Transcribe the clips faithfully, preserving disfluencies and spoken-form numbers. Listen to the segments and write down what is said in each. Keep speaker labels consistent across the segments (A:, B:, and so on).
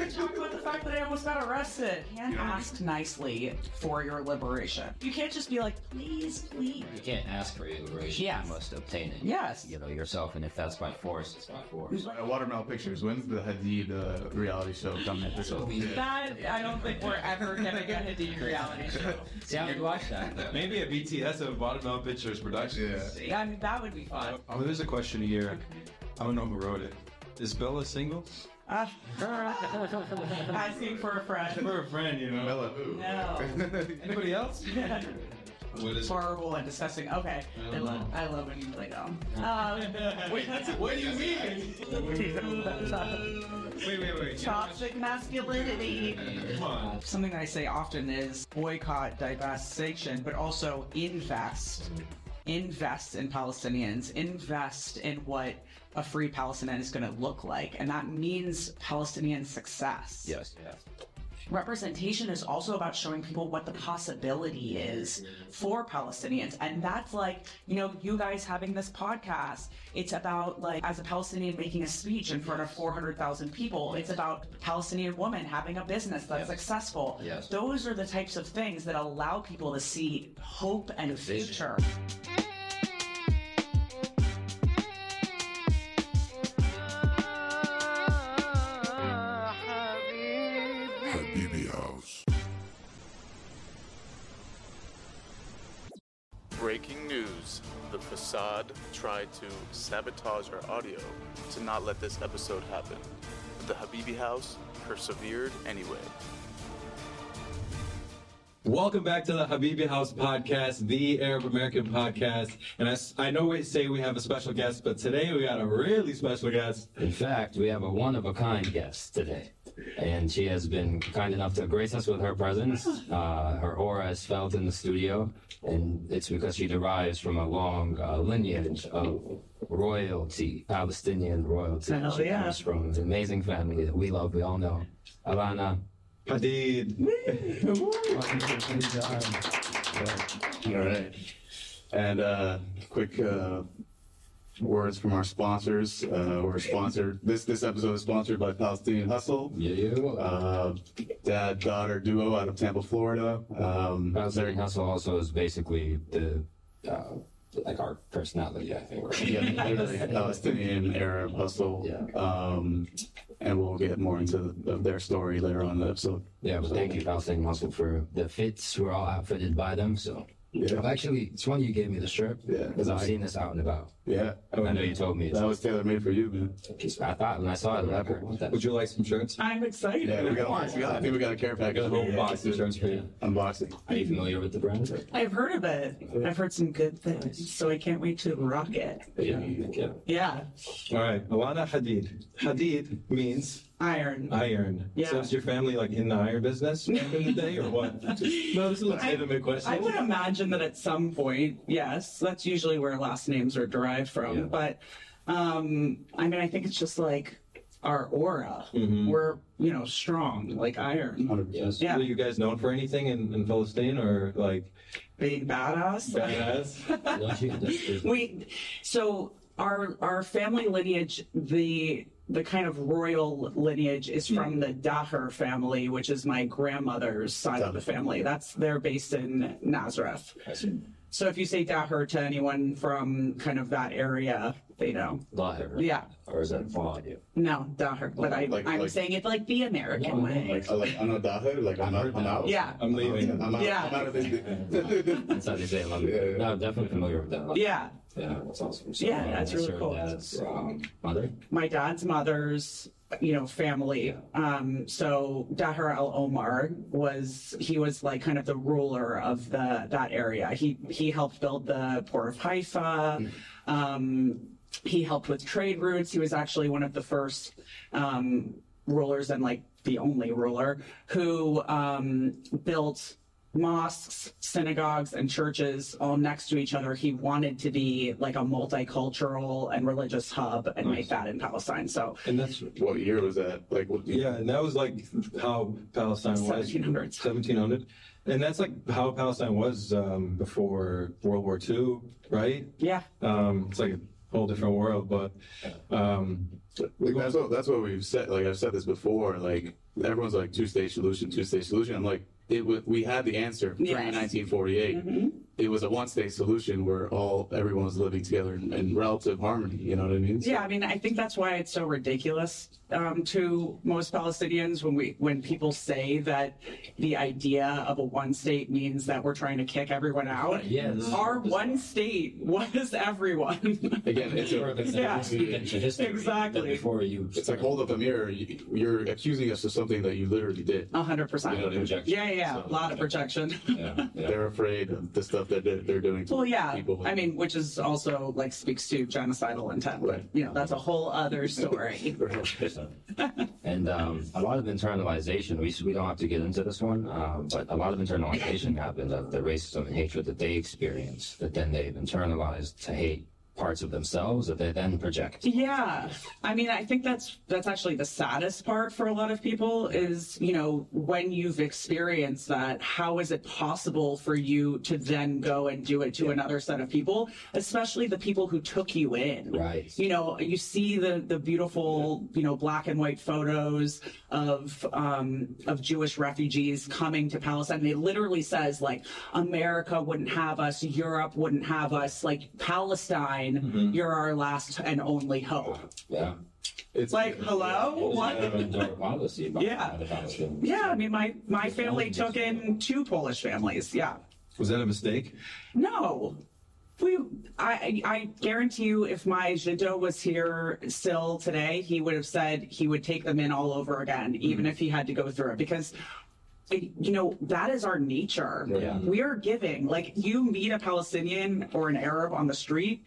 A: even talk about the fact that I almost got arrested. You can't ask nicely for your liberation. You can't just be like, please, please.
B: You can't ask for your liberation.
A: Yes.
B: You must obtain it.
A: Yes.
B: You know, yourself, and if that's by force, it's by force.
C: Uh, Watermelon Pictures. When's the Hadid uh, reality show coming?
B: So we,
A: That, I don't think we're ever going to get a Hadid reality show.
B: see, I would watch that.
D: Maybe a B T S of Watermelon Pictures production.
C: Yeah.
A: I mean, that would be fun.
D: Oh, there's a question here. I don't know who wrote it. Is Bella single?
A: Uh, asking for a friend.
D: For a friend, you know.
C: Bella who?
A: No.
D: Anybody else? What is
A: Horrible and disgusting. Okay. I love, I love when you play dumb. Um,
D: Wait, what do you mean? Wait, wait, wait.
A: Toxic masculinity.
D: Come on.
A: Something that I say often is boycott, divest, sanction, but also invest. Invest in Palestinians. Invest in what a free Palestinian is going to look like. And that means Palestinian success.
B: Yes, yes.
A: Representation is also about showing people what the possibility is for Palestinians. And that's like, you know, you guys having this podcast. It's about, like, as a Palestinian making a speech in front of four hundred thousand people. It's about Palestinian women having a business that's
B: Yes.
A: successful.
B: Yes.
A: Those are the types of things that allow people to see hope and
B: Vision.
A: future.
E: Habibi House.
F: Breaking news. The Facade tried to sabotage our audio to not let this episode happen. But the Habibi House persevered anyway.
D: Welcome back to the Habibi House podcast, the Arab American podcast. And I, I know we say we have a special guest, but today we got a really special guest.
B: In fact, we have a one-of-a-kind guest today. And she has been kind enough to grace us with her presence. Uh, her aura is felt in the studio, and it's because she derives from a long uh, lineage of royalty, Palestinian royalty.
A: Hell
B: She
A: yeah.
B: comes from an amazing family that we love, we all know. Alana.
D: Hadid.
C: All right. And uh, quick uh, words from our sponsors. Uh, we're sponsored. This this episode is sponsored by Palestinian Hustle.
B: Yeah.
C: Uh, dad daughter duo out of Tampa, Florida. Um,
B: Palestinian Hustle also is basically the, uh, like our personality, I think. Right?
C: yeah, literally Palestinian Arab Hustle.
B: Yeah.
C: Um, and we'll get more into the, their story later on in the episode.
B: Yeah, well, thank you, Palestinian Hustle, for the fits. We're all outfitted by them, so.
C: Yeah.
B: Well, actually, it's funny you gave me the shirt.
C: Yeah.
B: Because I've seen this out and about.
C: Yeah.
B: I know you told me.
C: That was tailor made for you, man.
B: I thought when I saw it, like, what the-
D: Would you like some shirts?
A: I'm excited.
C: Yeah, we got, we got I think we got a care package.
D: Got a whole box of shirts for you.
C: Unboxing.
B: Are you familiar with the brand?
A: I've heard of it. I've heard some good things, so I can't wait to rock it.
B: Yeah, yeah.
A: Yeah.
D: All right. Alana Hadid. Hadid means
A: Iron.
D: iron.
A: Yeah.
D: So is your family like in the iron business back in the day or what? No, this is a legitimate question.
A: I would imagine that at some point, yes, that's usually where last names are derived from.
B: Yeah.
A: But, um, I mean, I think it's just like our aura.
D: Mhm.
A: We're, you know, strong, like iron.
C: one hundred percent.
B: Yes.
A: Yeah.
D: Are you guys known for anything in, in Palestine or like
A: Big badass.
D: badass?
B: Don't you- that's-
A: We, so our our family lineage, the the kind of royal lineage is from the Daher family, which is my grandmother's side of the family. That's they're based in Nazareth.
B: I see.
A: So if you say Daher to anyone from kind of that area, they know.
B: Daher.
A: Yeah.
B: Or is that Faladia?
A: No, Daher. But I,
C: Like-
A: I'm
C: like-
A: saying it like the American way.
C: Like, uh, like, I'm not Daher, like, I'm, not, I'm out.
A: Yeah.
D: I'm leaving.
C: I'm out,
A: Yeah.
C: I'm out of this.
B: That's how they say it.
C: Yeah, yeah.
B: No, I'm definitely familiar with that.
A: Yeah.
B: Yeah, that's awesome. So,
A: Yeah, that's really
B: her
A: cool.
B: Dad's um, mother.
A: My dad's mother's, you know, family. Um, so Daher Al Omar was he was like kind of the ruler of the that area. He he helped build the port of Haifa. Um, he helped with trade routes. He was actually one of the first um, rulers and like the only ruler who um, built mosques, synagogues, and churches all next to each other. He wanted to be like a multicultural and religious hub and make that in Palestine. So
D: And that's
C: What year was that? Like, what year?
D: yeah, and that was like how Palestine was.
A: seventeen hundreds.
D: seventeen hundred. And that's like how Palestine was um, before World War Two, right?
A: Yeah,
D: Um, it's like whole different world. But um,
C: Like, that's what that's what we've said. Like I've said this before. Like everyone's like two stage solution, two stage solution. I'm like, it was, we had the answer
A: Yes.
C: during nineteen forty-eight.
A: Mm-hmm.
C: It was a one stage solution where all everyone was living together in, in relative harmony. You know what I mean? So-
A: Yeah, I mean, I think that's why it's so ridiculous um, to most Palestinians when we when people say that the idea of a one state means that we're trying to kick everyone out.
B: Yes.
A: Our one state was everyone.
C: Again, it's a,
A: Yeah.
B: History.
A: Exactly.
B: Before you.
C: it's like hold up a mirror. You, you're accusing us of something that you literally did.
A: A hundred percent.
C: You know what I mean?
B: Projection.
A: Yeah, yeah, yeah.
C: So-
A: A lot of projection.
B: Yeah, yeah.
C: They're afraid of the stuff that they're, they're doing to
A: Well, yeah.
C: people.
A: I mean, which is also like speaks to genocidal intent.
C: Right.
A: You know, that's a whole other story.
B: And um, a lot of internalization, we, we don't have to get into this one, um, but a lot of internalization happens of the racism and hatred that they experience, that then they've internalized to hate parts of themselves that they then project.
A: Yeah. I mean, I think that's that's actually the saddest part for a lot of people is, you know, when you've experienced that, how is it possible for you to then go and do it to another set of people, especially the people who took you in?
B: Right.
A: You know, you see the the beautiful, you know, black and white photos of um of Jewish refugees coming to Palestine. It literally says like America wouldn't have us, Europe wouldn't have us, like Palestine,
B: Mm-hmm.
A: you're our last and only hope.
B: Yeah.
C: it's
A: Like, hello? What?
B: Our policy about
A: Yeah.
B: the Palestinians.
A: Yeah, I mean, my, my family took in two Polish families. Yeah.
D: was that a mistake?
A: No. We, I, I guarantee you, if my Jiddo was here still today, he would have said he would take them in all over again, even if he had to go through it. Because, it, you know, that is our nature.
B: Yeah.
A: We are giving. Like, you meet a Palestinian or an Arab on the street,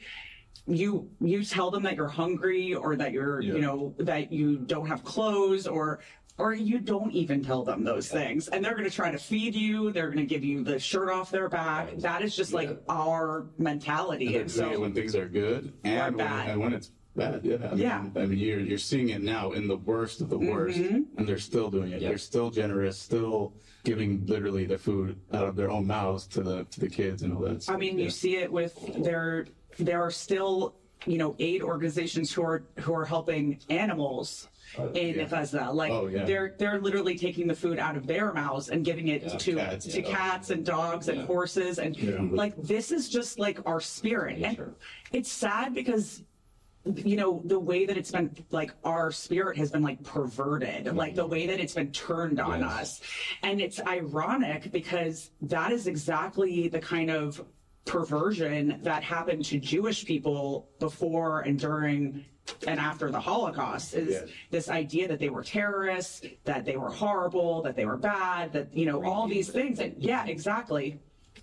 A: you you tell them that you're hungry or that you're,
D: Yeah.
A: you know, that you don't have clothes or or you don't even tell them those things. And they're going to try to feed you. They're going to give you the shirt off their back. That is just like our mentality. And
C: so
A: so,
C: when things are good and
A: Or
C: when,
A: bad.
C: and when it's bad, yeah. I mean,
A: Yeah.
C: I mean, you're you're seeing it now in the worst of the worst,
A: Mm-hmm.
C: and they're still doing it.
B: Yeah.
C: They're still generous, still giving literally the food out of their own mouths to the to the kids and all that.
A: I mean, you see it with there, there are still, you know, aid organizations who are, who are helping animals in
C: yeah.
A: Gaza. Like
C: Oh, yeah.
A: they're, they're literally taking the food out of their mouths and giving it to,
C: Cats,
A: to
C: yeah.
A: cats and dogs and
B: Yeah.
A: horses. And
C: Yeah.
A: like, this is just like our spirit.
B: Nature.
A: And it's sad because, you know, the way that it's been, like, our spirit has been, like, perverted, like, the way that it's been turned on
B: Yes.
A: us. And it's ironic because that is exactly the kind of perversion that happened to Jewish people before and during and after the Holocaust is
C: Yes.
A: this idea that they were terrorists, that they were horrible, that they were bad, that, you know, all these things. And yeah, exactly.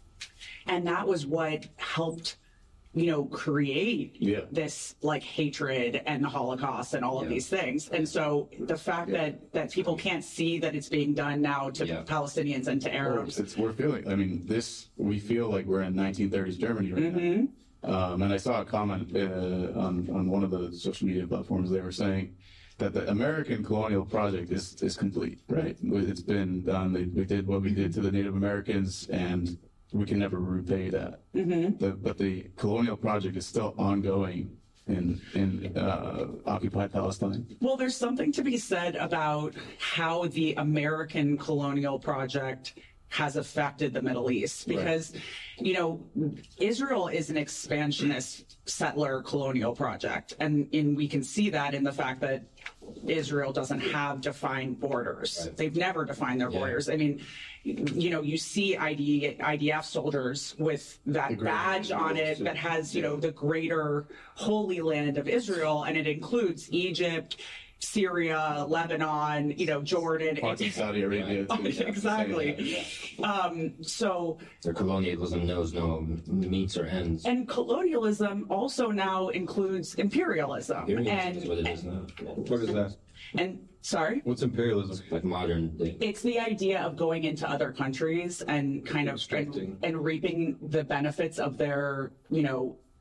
A: And that was what helped, you know, create
C: Yeah.
A: this like hatred and the Holocaust and all of
B: Yeah.
A: these things. And so the fact that that people can't see that it's being done now to
B: Yeah.
A: Palestinians and to
C: Or
A: Arabs.
C: it's, we're feeling. I mean, this we feel like we're in nineteen thirties Germany right
A: Mm-hmm.
C: now. Um, and I saw a comment uh, on on one of the social media platforms. They were saying that the American colonial project is is complete. Right? It's been done. They, we did what we did to the Native Americans, and we can never repay that. Mm-hmm. The, but the colonial project is still ongoing in in uh, occupied Palestine.
A: Well, there's something to be said about how the American colonial project has affected the Middle East because, you know, Israel is an expansionist settler colonial project. And, and we can see that in the fact that Israel doesn't have defined borders.
B: Right.
A: They've never defined their
B: Yeah.
A: borders. I mean, you know, you see I D, I D F soldiers with that
C: The great-
A: badge on it that has, you know, the greater holy land of Israel, and it includes Egypt, Syria, Lebanon, you know, Jordan.
C: Parts of Saudi Arabia.
A: Oh,
C: too, yeah.
A: exactly. Um, so,
B: Their colonialism knows no means or ends.
A: and colonialism also now includes imperialism.
B: Imperialism is what
A: And,
B: it is now. Yeah.
D: What is that?
A: and sorry?
D: What's imperialism?
B: Like modern day.
A: It's the idea of going into other countries and kind of and,
D: Extracting.
A: and reaping the benefits of their, you know,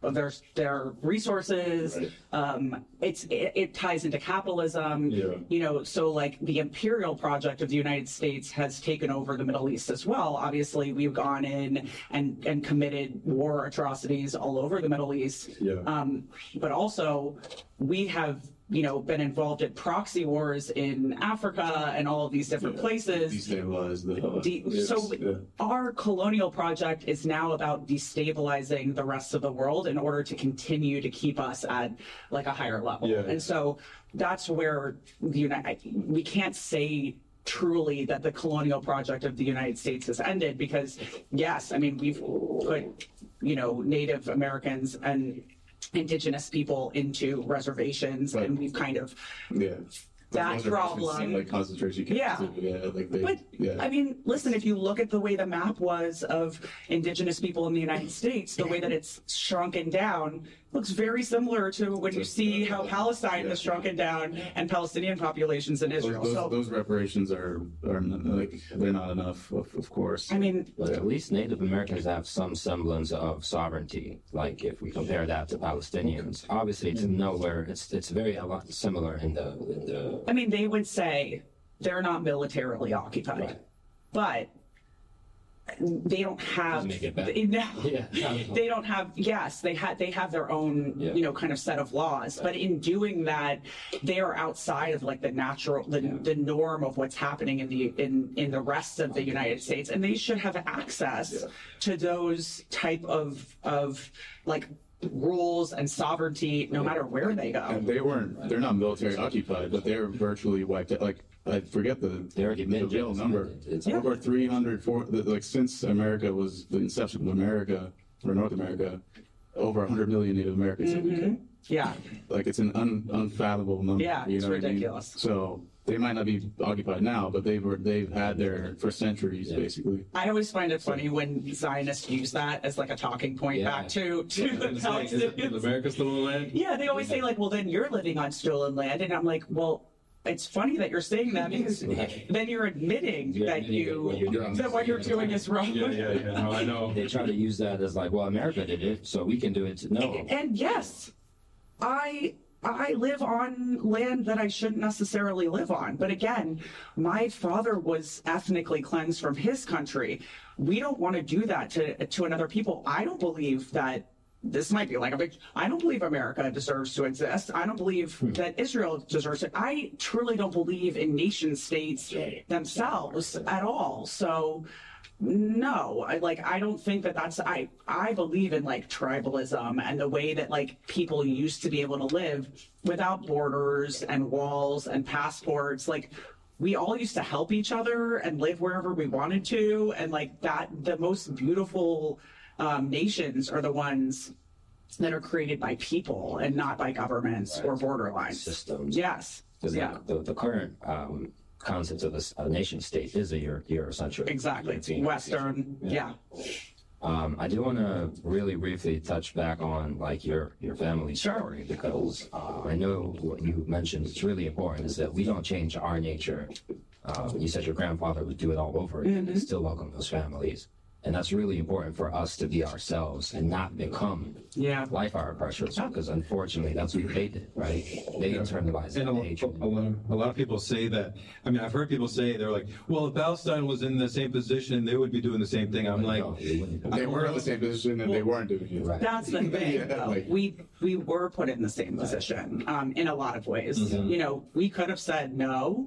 A: of their their resources.
C: Right.
A: Um, it's it, it ties into capitalism.
D: Yeah.
A: You know, so like the imperial project of the United States has taken over the Middle East as well. Obviously, we've gone in and and committed war atrocities all over the Middle East.
D: Yeah.
A: Um, but also, we have, you know, been involved in proxy wars in Africa and all of these different places.
C: Destabilize the.
A: De- so
D: yeah.
A: our colonial project is now about destabilizing the rest of the world in order to continue to keep us at like a higher level.
D: Yeah.
A: And so that's where the United, we can't say truly that the colonial project of the United States has ended, because yes, I mean, we've put, you know, Native Americans and indigenous people into reservations,
C: Right.
A: and we've kind of
C: Yeah.
A: that
C: Those are
A: problem.
C: seem like concentration camps.
A: Yeah.
C: too. Yeah. Like they.
A: But
C: yeah.
A: I mean, listen, if you look at the way the map was of indigenous people in the United States, the way that it's shrunken down looks very similar to when you see how Palestine has shrunken down and Palestinian populations in
C: Those,
A: Israel.
C: those,
A: So,
C: those reparations are are n- like they're not enough, of, of course.
A: I mean,
B: But at least Native Americans have some semblance of sovereignty. Like if we compare that to Palestinians, obviously it's nowhere. It's it's very a lot similar in the in the.
A: I mean, they would say they're not militarily occupied,
B: Right.
A: but they don't have.
B: Doesn't make it better.
A: They, no,
B: Yeah.
A: they don't have. Yes, they had. They have their own,
B: Yeah.
A: you know, kind of set of laws. But in doing that, they are outside of like the natural, the, the norm of what's happening in the in in the rest of the United States, and they should have access to those type of of like rules and sovereignty, no matter where they go.
C: And they weren't. They're not military occupied, but they're virtually wiped out. Like I forget the
B: They already
C: the
B: been
C: real
B: genocide.
C: number.
B: It's
A: Yeah.
C: Over three hundred, four, like since America was the inception of America or North America, over one hundred million Native Americans. have been killed.
A: Yeah,
C: Like it's an un, unfathomable number.
A: Yeah,
C: you
A: it's
C: know what I mean?
A: ridiculous.
C: So they might not be occupied now, but they were. They've had their for centuries, basically.
A: I always find it funny when Zionists use that as like a talking point
B: Yeah.
A: back to to the
D: It's like, is, is
A: Palestinians.
D: America still on land?
A: Yeah, they always say like, well, then you're living on stolen land, and I'm like, well, it's funny that you're saying that because then you're admitting
B: You're
A: that
B: admitting
A: you
B: what you're doing.
A: that what you're doing is wrong.
D: Yeah, yeah, yeah. No, I know.
B: They try to use that as like, well, America did it, so we can do it. too. No,
A: And yes, I I live on land that I shouldn't necessarily live on. But again, my father was ethnically cleansed from his country. We don't want to do that to to another people. I don't believe that. This might be like a big. I don't believe America deserves to exist. I don't believe that Israel deserves it. I truly don't believe in nation states themselves at all. So, no, I like. I don't think that that's. I I believe in like tribalism and the way that like people used to be able to live without borders and walls and passports. Like we all used to help each other and live wherever we wanted to, and like that. The most beautiful um, nations are the ones that are created by people and not by governments or border lines.
B: systems.
A: Yes.
B: Because
A: Yeah.
B: the, the current um, concept of a, s- a nation state is a Euro- Eurocentric.
A: Exactly.
B: European
A: Western. Yeah.
B: Um, I do want to really briefly touch back on like your your family
A: Sure.
B: story because uh, I know what you mentioned is really important is that we don't change our nature. Uh, you said your grandfather would do it all over again and still welcome those families. And that's really important for us to be ourselves and not become
A: Yeah.
B: like our oppressors because unfortunately that's what they did, right? They internalized
D: And a,
B: that hatred.
D: a, lot, a lot of people say that. I mean, I've heard people say they're like, well, if Palestine was in the same position, they would be doing the same thing. I'm like,
B: No, they wouldn't.
C: They were in the same position and they weren't doing it.
B: Right.
A: That's the thing.
C: Yeah,
A: though.
C: like-
A: we we were put in the same position um, in a lot of ways.
B: Mm-hmm.
A: You know, we could have said no.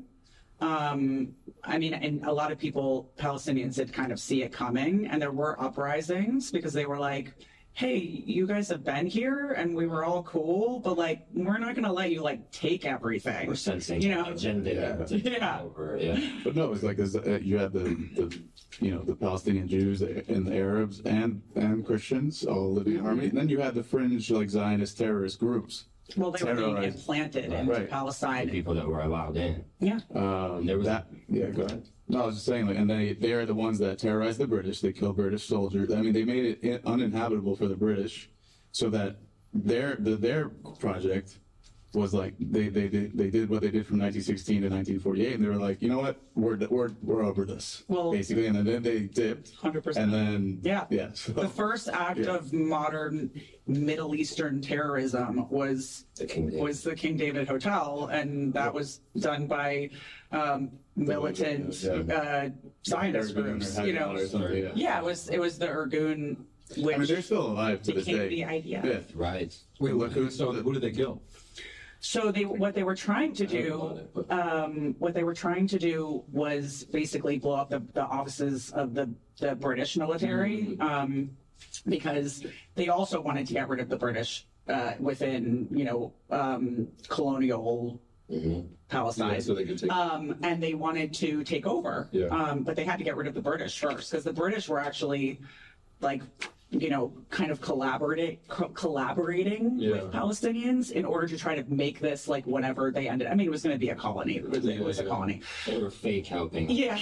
A: Um, I mean, and a lot of people, Palestinians, did kind of see it coming, and there were uprisings because they were like, "Hey, you guys have been here, and we were all cool, but like, we're not gonna let you like take everything."
B: We're sensing
A: You know,
B: agenda.
C: Yeah.
A: Yeah.
B: Over, yeah.
C: But no, it's like there's, uh, you had the, the you know the Palestinian Jews and the Arabs and and Christians all living in harmony, and then you had the fringe like Zionist terrorist groups.
A: Well, they were being
C: Terrorized.
A: implanted into
C: Right.
B: The
A: Palestine.
B: people that were allowed in.
A: Yeah.
C: Um,
B: There was-
C: that. Yeah, go ahead. No, I was just saying, like, and they they are the ones that terrorized the British. They killed British soldiers. I mean, they made it in- uninhabitable for the British, so that their the, their project was like they they did they did what they did from nineteen sixteen to nineteen forty-eight, and they were like, you know what, we're we're we're over this,
A: Well,
C: basically, and then they dipped,
A: one hundred percent.
C: and then
A: Yeah.
C: yeah. So,
A: The first act
C: Yeah.
A: of modern Middle Eastern terrorism was
B: The King David.
A: was the King David Hotel, and that was done by um, militant
C: Yeah.
A: uh, Zionist
C: Ergun or
A: groups. You know,
C: Haganah or something, yeah.
A: yeah, it was it was the Irgun, which
C: I mean, they're still alive to this
A: became
C: day.
A: the idea.
C: Yeah.
B: Right.
D: Wait,
C: Look
D: who,
C: who's-
D: so who did they kill?
A: So they what they were trying to do, um, what they were trying to do was basically blow up the, the offices of the, the British military, um, because they also wanted to get rid of the British uh, within, you know, um, colonial Palestine.
D: Yeah, so they could take.
A: Um, and they wanted to take over.
D: Yeah.
A: Um, but they had to get rid of the British first, because the British were actually like, you know, kind of collaborating, co- collaborating
D: Yeah.
A: with Palestinians in order to try to make this like whatever they ended. I mean, it was going to be a colony. It was, it was a
D: Yeah.
A: colony.
B: They were fake helping.
A: Yeah.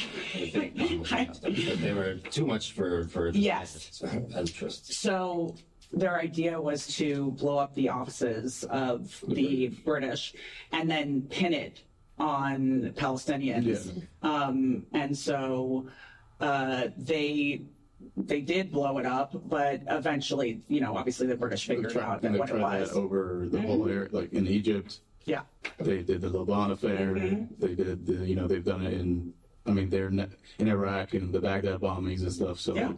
B: But they were too much for for the
A: Yes.
B: interests.
A: So their idea was to blow up the offices of the British and then pin it on Palestinians. Um, and so uh, they they did blow it up, but eventually, you know, obviously the British
C: They
A: figured
C: tried,
A: out
C: and they
A: what it
C: tried
A: was.
C: that over the whole area, like in Egypt.
A: Yeah.
C: They did the Laban affair. They did, the, you know, they've done it in, I mean, they're ne- in Iraq and the Baghdad bombings and stuff. So
A: Yeah.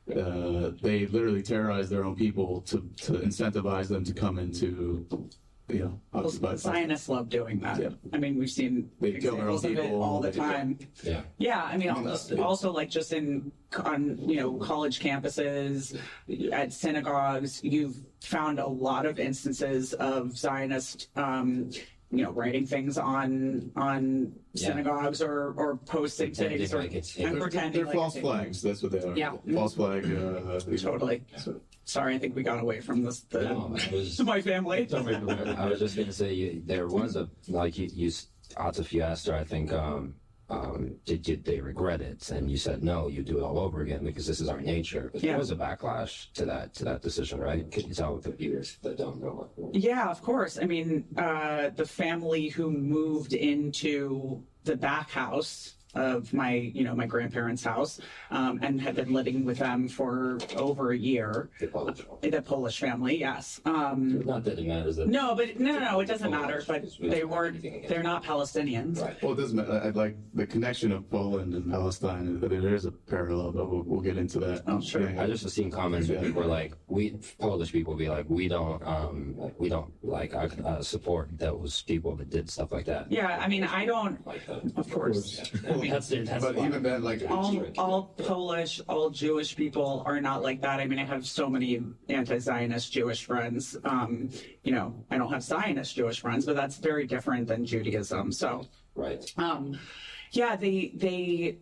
C: uh, they literally terrorized their own people to, to incentivize them to come into, you know,
A: Well,
C: occupied.
A: Zionists love doing that.
C: Yeah.
A: I mean, we've seen
C: They kill their own
A: examples of it
C: people.
A: all the
C: They-
A: time.
B: Yeah.
A: Yeah, I mean,
C: I mean,
A: also,
C: that's-
A: also like just in on you know college campuses, at synagogues, you've found a lot of instances of Zionist, um, you know, writing things on on
B: Yeah.
A: synagogues or or posting
B: Pretending
A: things or
B: like it's
A: and
B: him.
C: They're,
A: pretending
C: they're
A: like
C: false
A: it's-
C: flags. That's what they are.
A: Yeah.
C: False flag. Uh,
A: Totally.
C: So,
A: Sorry, I think we got away from this. The,
B: No, it was.
A: my family.
B: I was just gonna say you, there was a like you, you Atif, you asked her, I think, um, um, did, did they regret it? And you said no, you do it all over again because this is our nature. But
A: Yeah.
B: there was a backlash to that to that decision, right? Can you tell the viewers that don't know?
A: Yeah, of course. I mean, uh, the family who moved into the back house of my, you know, my grandparents' house, um, and had been living with them for over a year.
B: The Polish.
A: The Polish family, yes. Um,
B: Not that it matters. That
A: no, but no, no, no, it doesn't matter. But they weren't. They're not Palestinians.
B: Right.
C: well, it doesn't matter. I, like the connection of Poland and Palestine. There is a parallel, but we'll, we'll get into that.
A: Oh, sure.
C: Yeah.
B: I just have seen comments where people are like, "We Polish people be like, we don't, um, we don't like uh, support those people that did stuff like that."
A: Yeah, I mean, I don't.
B: Like that.
A: Of course.
B: I mean, that's that's
C: But
B: why.
C: even then, like,
A: all, all Polish, all Jewish people are not like that. I mean, I have so many anti-Zionist Jewish friends. Um, you know, I don't have Zionist Jewish friends, but that's very different than Judaism. So,
B: Right.
A: um, yeah, they they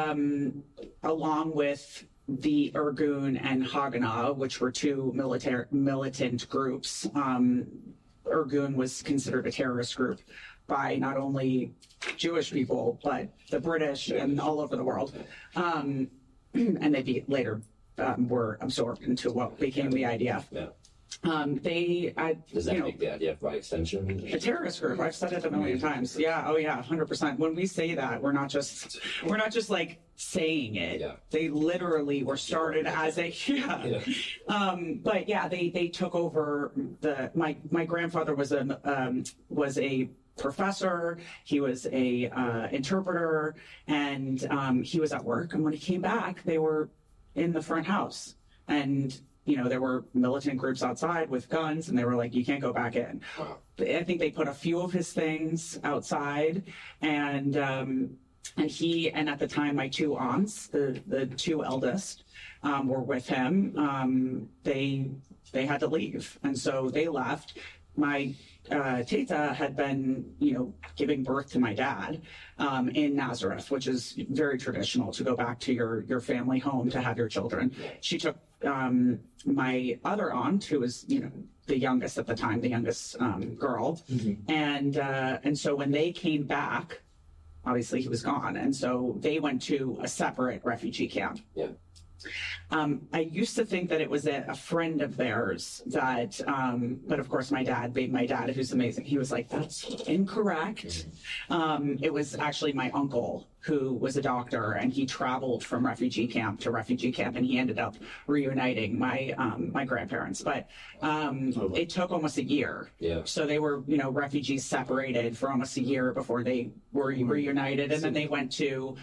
A: um, along with the Irgun and Haganah, which were two military militant groups. Um, Irgun was considered a terrorist group by not only Jewish people, but the British and all over the world. Um, and they be, later um, were absorbed into what became the I D F.
B: Yeah.
A: Um, they, I,
B: Does that
A: you know,
B: make the idea by extension?
A: a terrorist group. I've said it a million times. Yeah. Oh, yeah. one hundred percent. When we say that, we're not just we're not just like saying it.
B: Yeah.
A: They literally were started as a yeah.
B: Yeah.
A: Um, but yeah, they they took over the. My my grandfather was a um, was a professor. He was a uh, interpreter, and um, he was at work. And when he came back, they were in the front house, and you know, there were militant groups outside with guns, and they were like, you can't go back in. I think they put a few of his things outside, and um, and he, and at the time, my two aunts, the, the two eldest, um, were with him. Um, they they had to leave, and so they left. My uh, teta had been, you know, giving birth to my dad um, in Nazareth, which is very traditional to go back to your your family home to have your children. She took um, my other aunt, who was, you know, the youngest at the time, the youngest um, girl, and uh, and so when they came back, obviously he was gone, and so they went to a separate refugee camp.
B: Yeah.
A: Um, I used to think that it was a, a friend of theirs that, um, but of course my dad, my dad, who's amazing, he was like, that's incorrect. Um, it was actually my uncle who was a doctor, and he traveled from refugee camp to refugee camp, and he ended up reuniting my um, my grandparents. But um, it took almost a year.
B: Yeah.
A: So they were, you know, refugees separated for almost a year before they were reunited, and then they went to.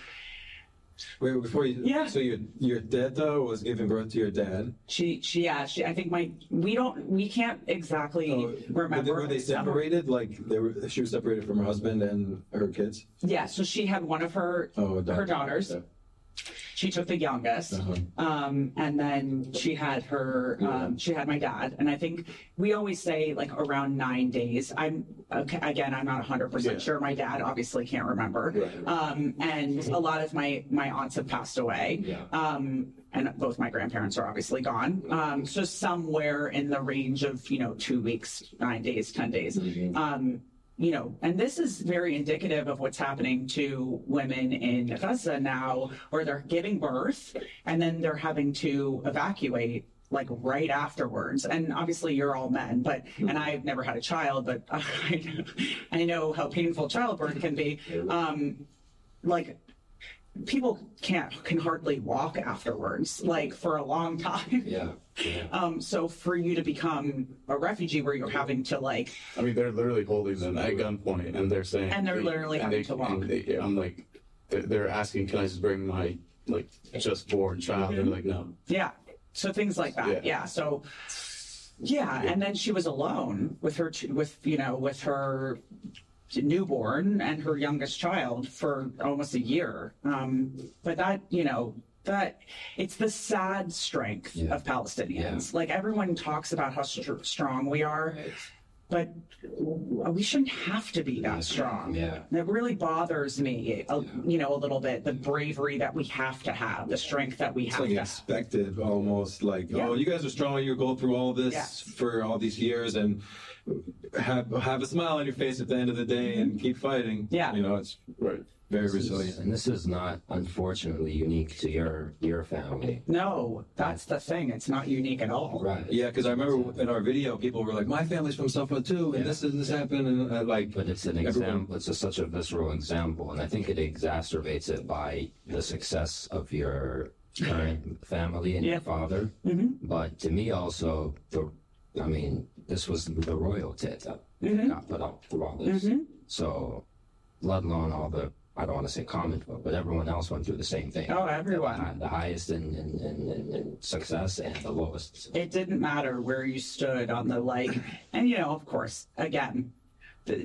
D: Wait, before you.
A: Yeah.
D: So your your dad though was giving birth to your dad.
A: She, she, yeah, she. I think my we don't we can't exactly
D: Oh,
A: remember.
D: But they, were they separated? Like they were, she was separated from her husband and her kids.
A: Yeah, so she had one of her
D: Oh, a daughter.
A: her daughters.
D: Yeah.
A: She took the youngest,
D: Uh-huh.
A: um, and then she had her. Um, she had my dad, and I think we always say like around nine days. I'm okay, again. I'm not one hundred percent
C: Yeah.
A: sure. My dad obviously can't remember,
D: Right.
A: um, and a lot of my my aunts have passed away.
B: Yeah.
A: Um, and both my grandparents are obviously gone. Um, so somewhere in the range of you know two weeks, nine days, ten days. Um, you know, and this is very indicative of what's happening to women in Gaza now, where they're giving birth and then they're having to evacuate like right afterwards. And obviously you're all men, but, and I've never had a child, but I know, I know how painful childbirth can be. Um, like, people can't can hardly walk afterwards, like for a long time.
B: Yeah. yeah.
A: Um, so for you to become a refugee where you're having to like,
C: I mean, they're literally holding them at gunpoint, and they're saying,
A: And they're literally
C: and
A: having
C: they,
A: to walk.
C: and they, I'm like, they're, they're asking, can I just bring my like just born child? They're like, no.
A: yeah, so things like that. Yeah.
C: Yeah.
A: So yeah, and then she was alone with her, two, with you know, with her newborn and her youngest child for almost a year. Um, but that, you know, that it's the sad strength
B: Yeah.
A: of Palestinians.
B: Yeah.
A: Like everyone talks about how str- strong we are, but we shouldn't have to be that strong.
B: Yeah.
A: And it really bothers me, a, you know, a little bit, the bravery that we have to have, the strength that we
D: It's
A: have
D: like
A: to have.
D: expected, almost like,
A: Yeah.
D: oh, you guys are strong. You go through all this
A: Yes.
D: for all these years, and have have a smile on your face at the end of the day, and keep fighting.
A: Yeah.
D: You know, it's
C: Right.
D: very
B: This is-
D: resilient.
B: and this is not, unfortunately, unique to your your family.
A: No, that's the thing. It's not unique at all.
B: Right.
D: Yeah, because I remember in our video, people were like, "My family's from Suffolk too, and
B: Yeah.
D: this and this happened," and uh, like,
B: But it's an
D: Everyone-
B: example. It's a, such a visceral example, and I think it exacerbates it by the success of your current family and
A: Yeah.
B: your father.
A: Mm-hmm.
B: But to me, also, the I mean, this was the royalty that
A: Mhm.
B: got put up through all this.
A: Mhm.
B: So, let alone all the I don't want to say common folk, but everyone else went through the same thing.
A: Oh, everyone.
B: The, the highest in, in, in, in, in success and the lowest.
A: It didn't matter where you stood on the like, and you know, of course, again, the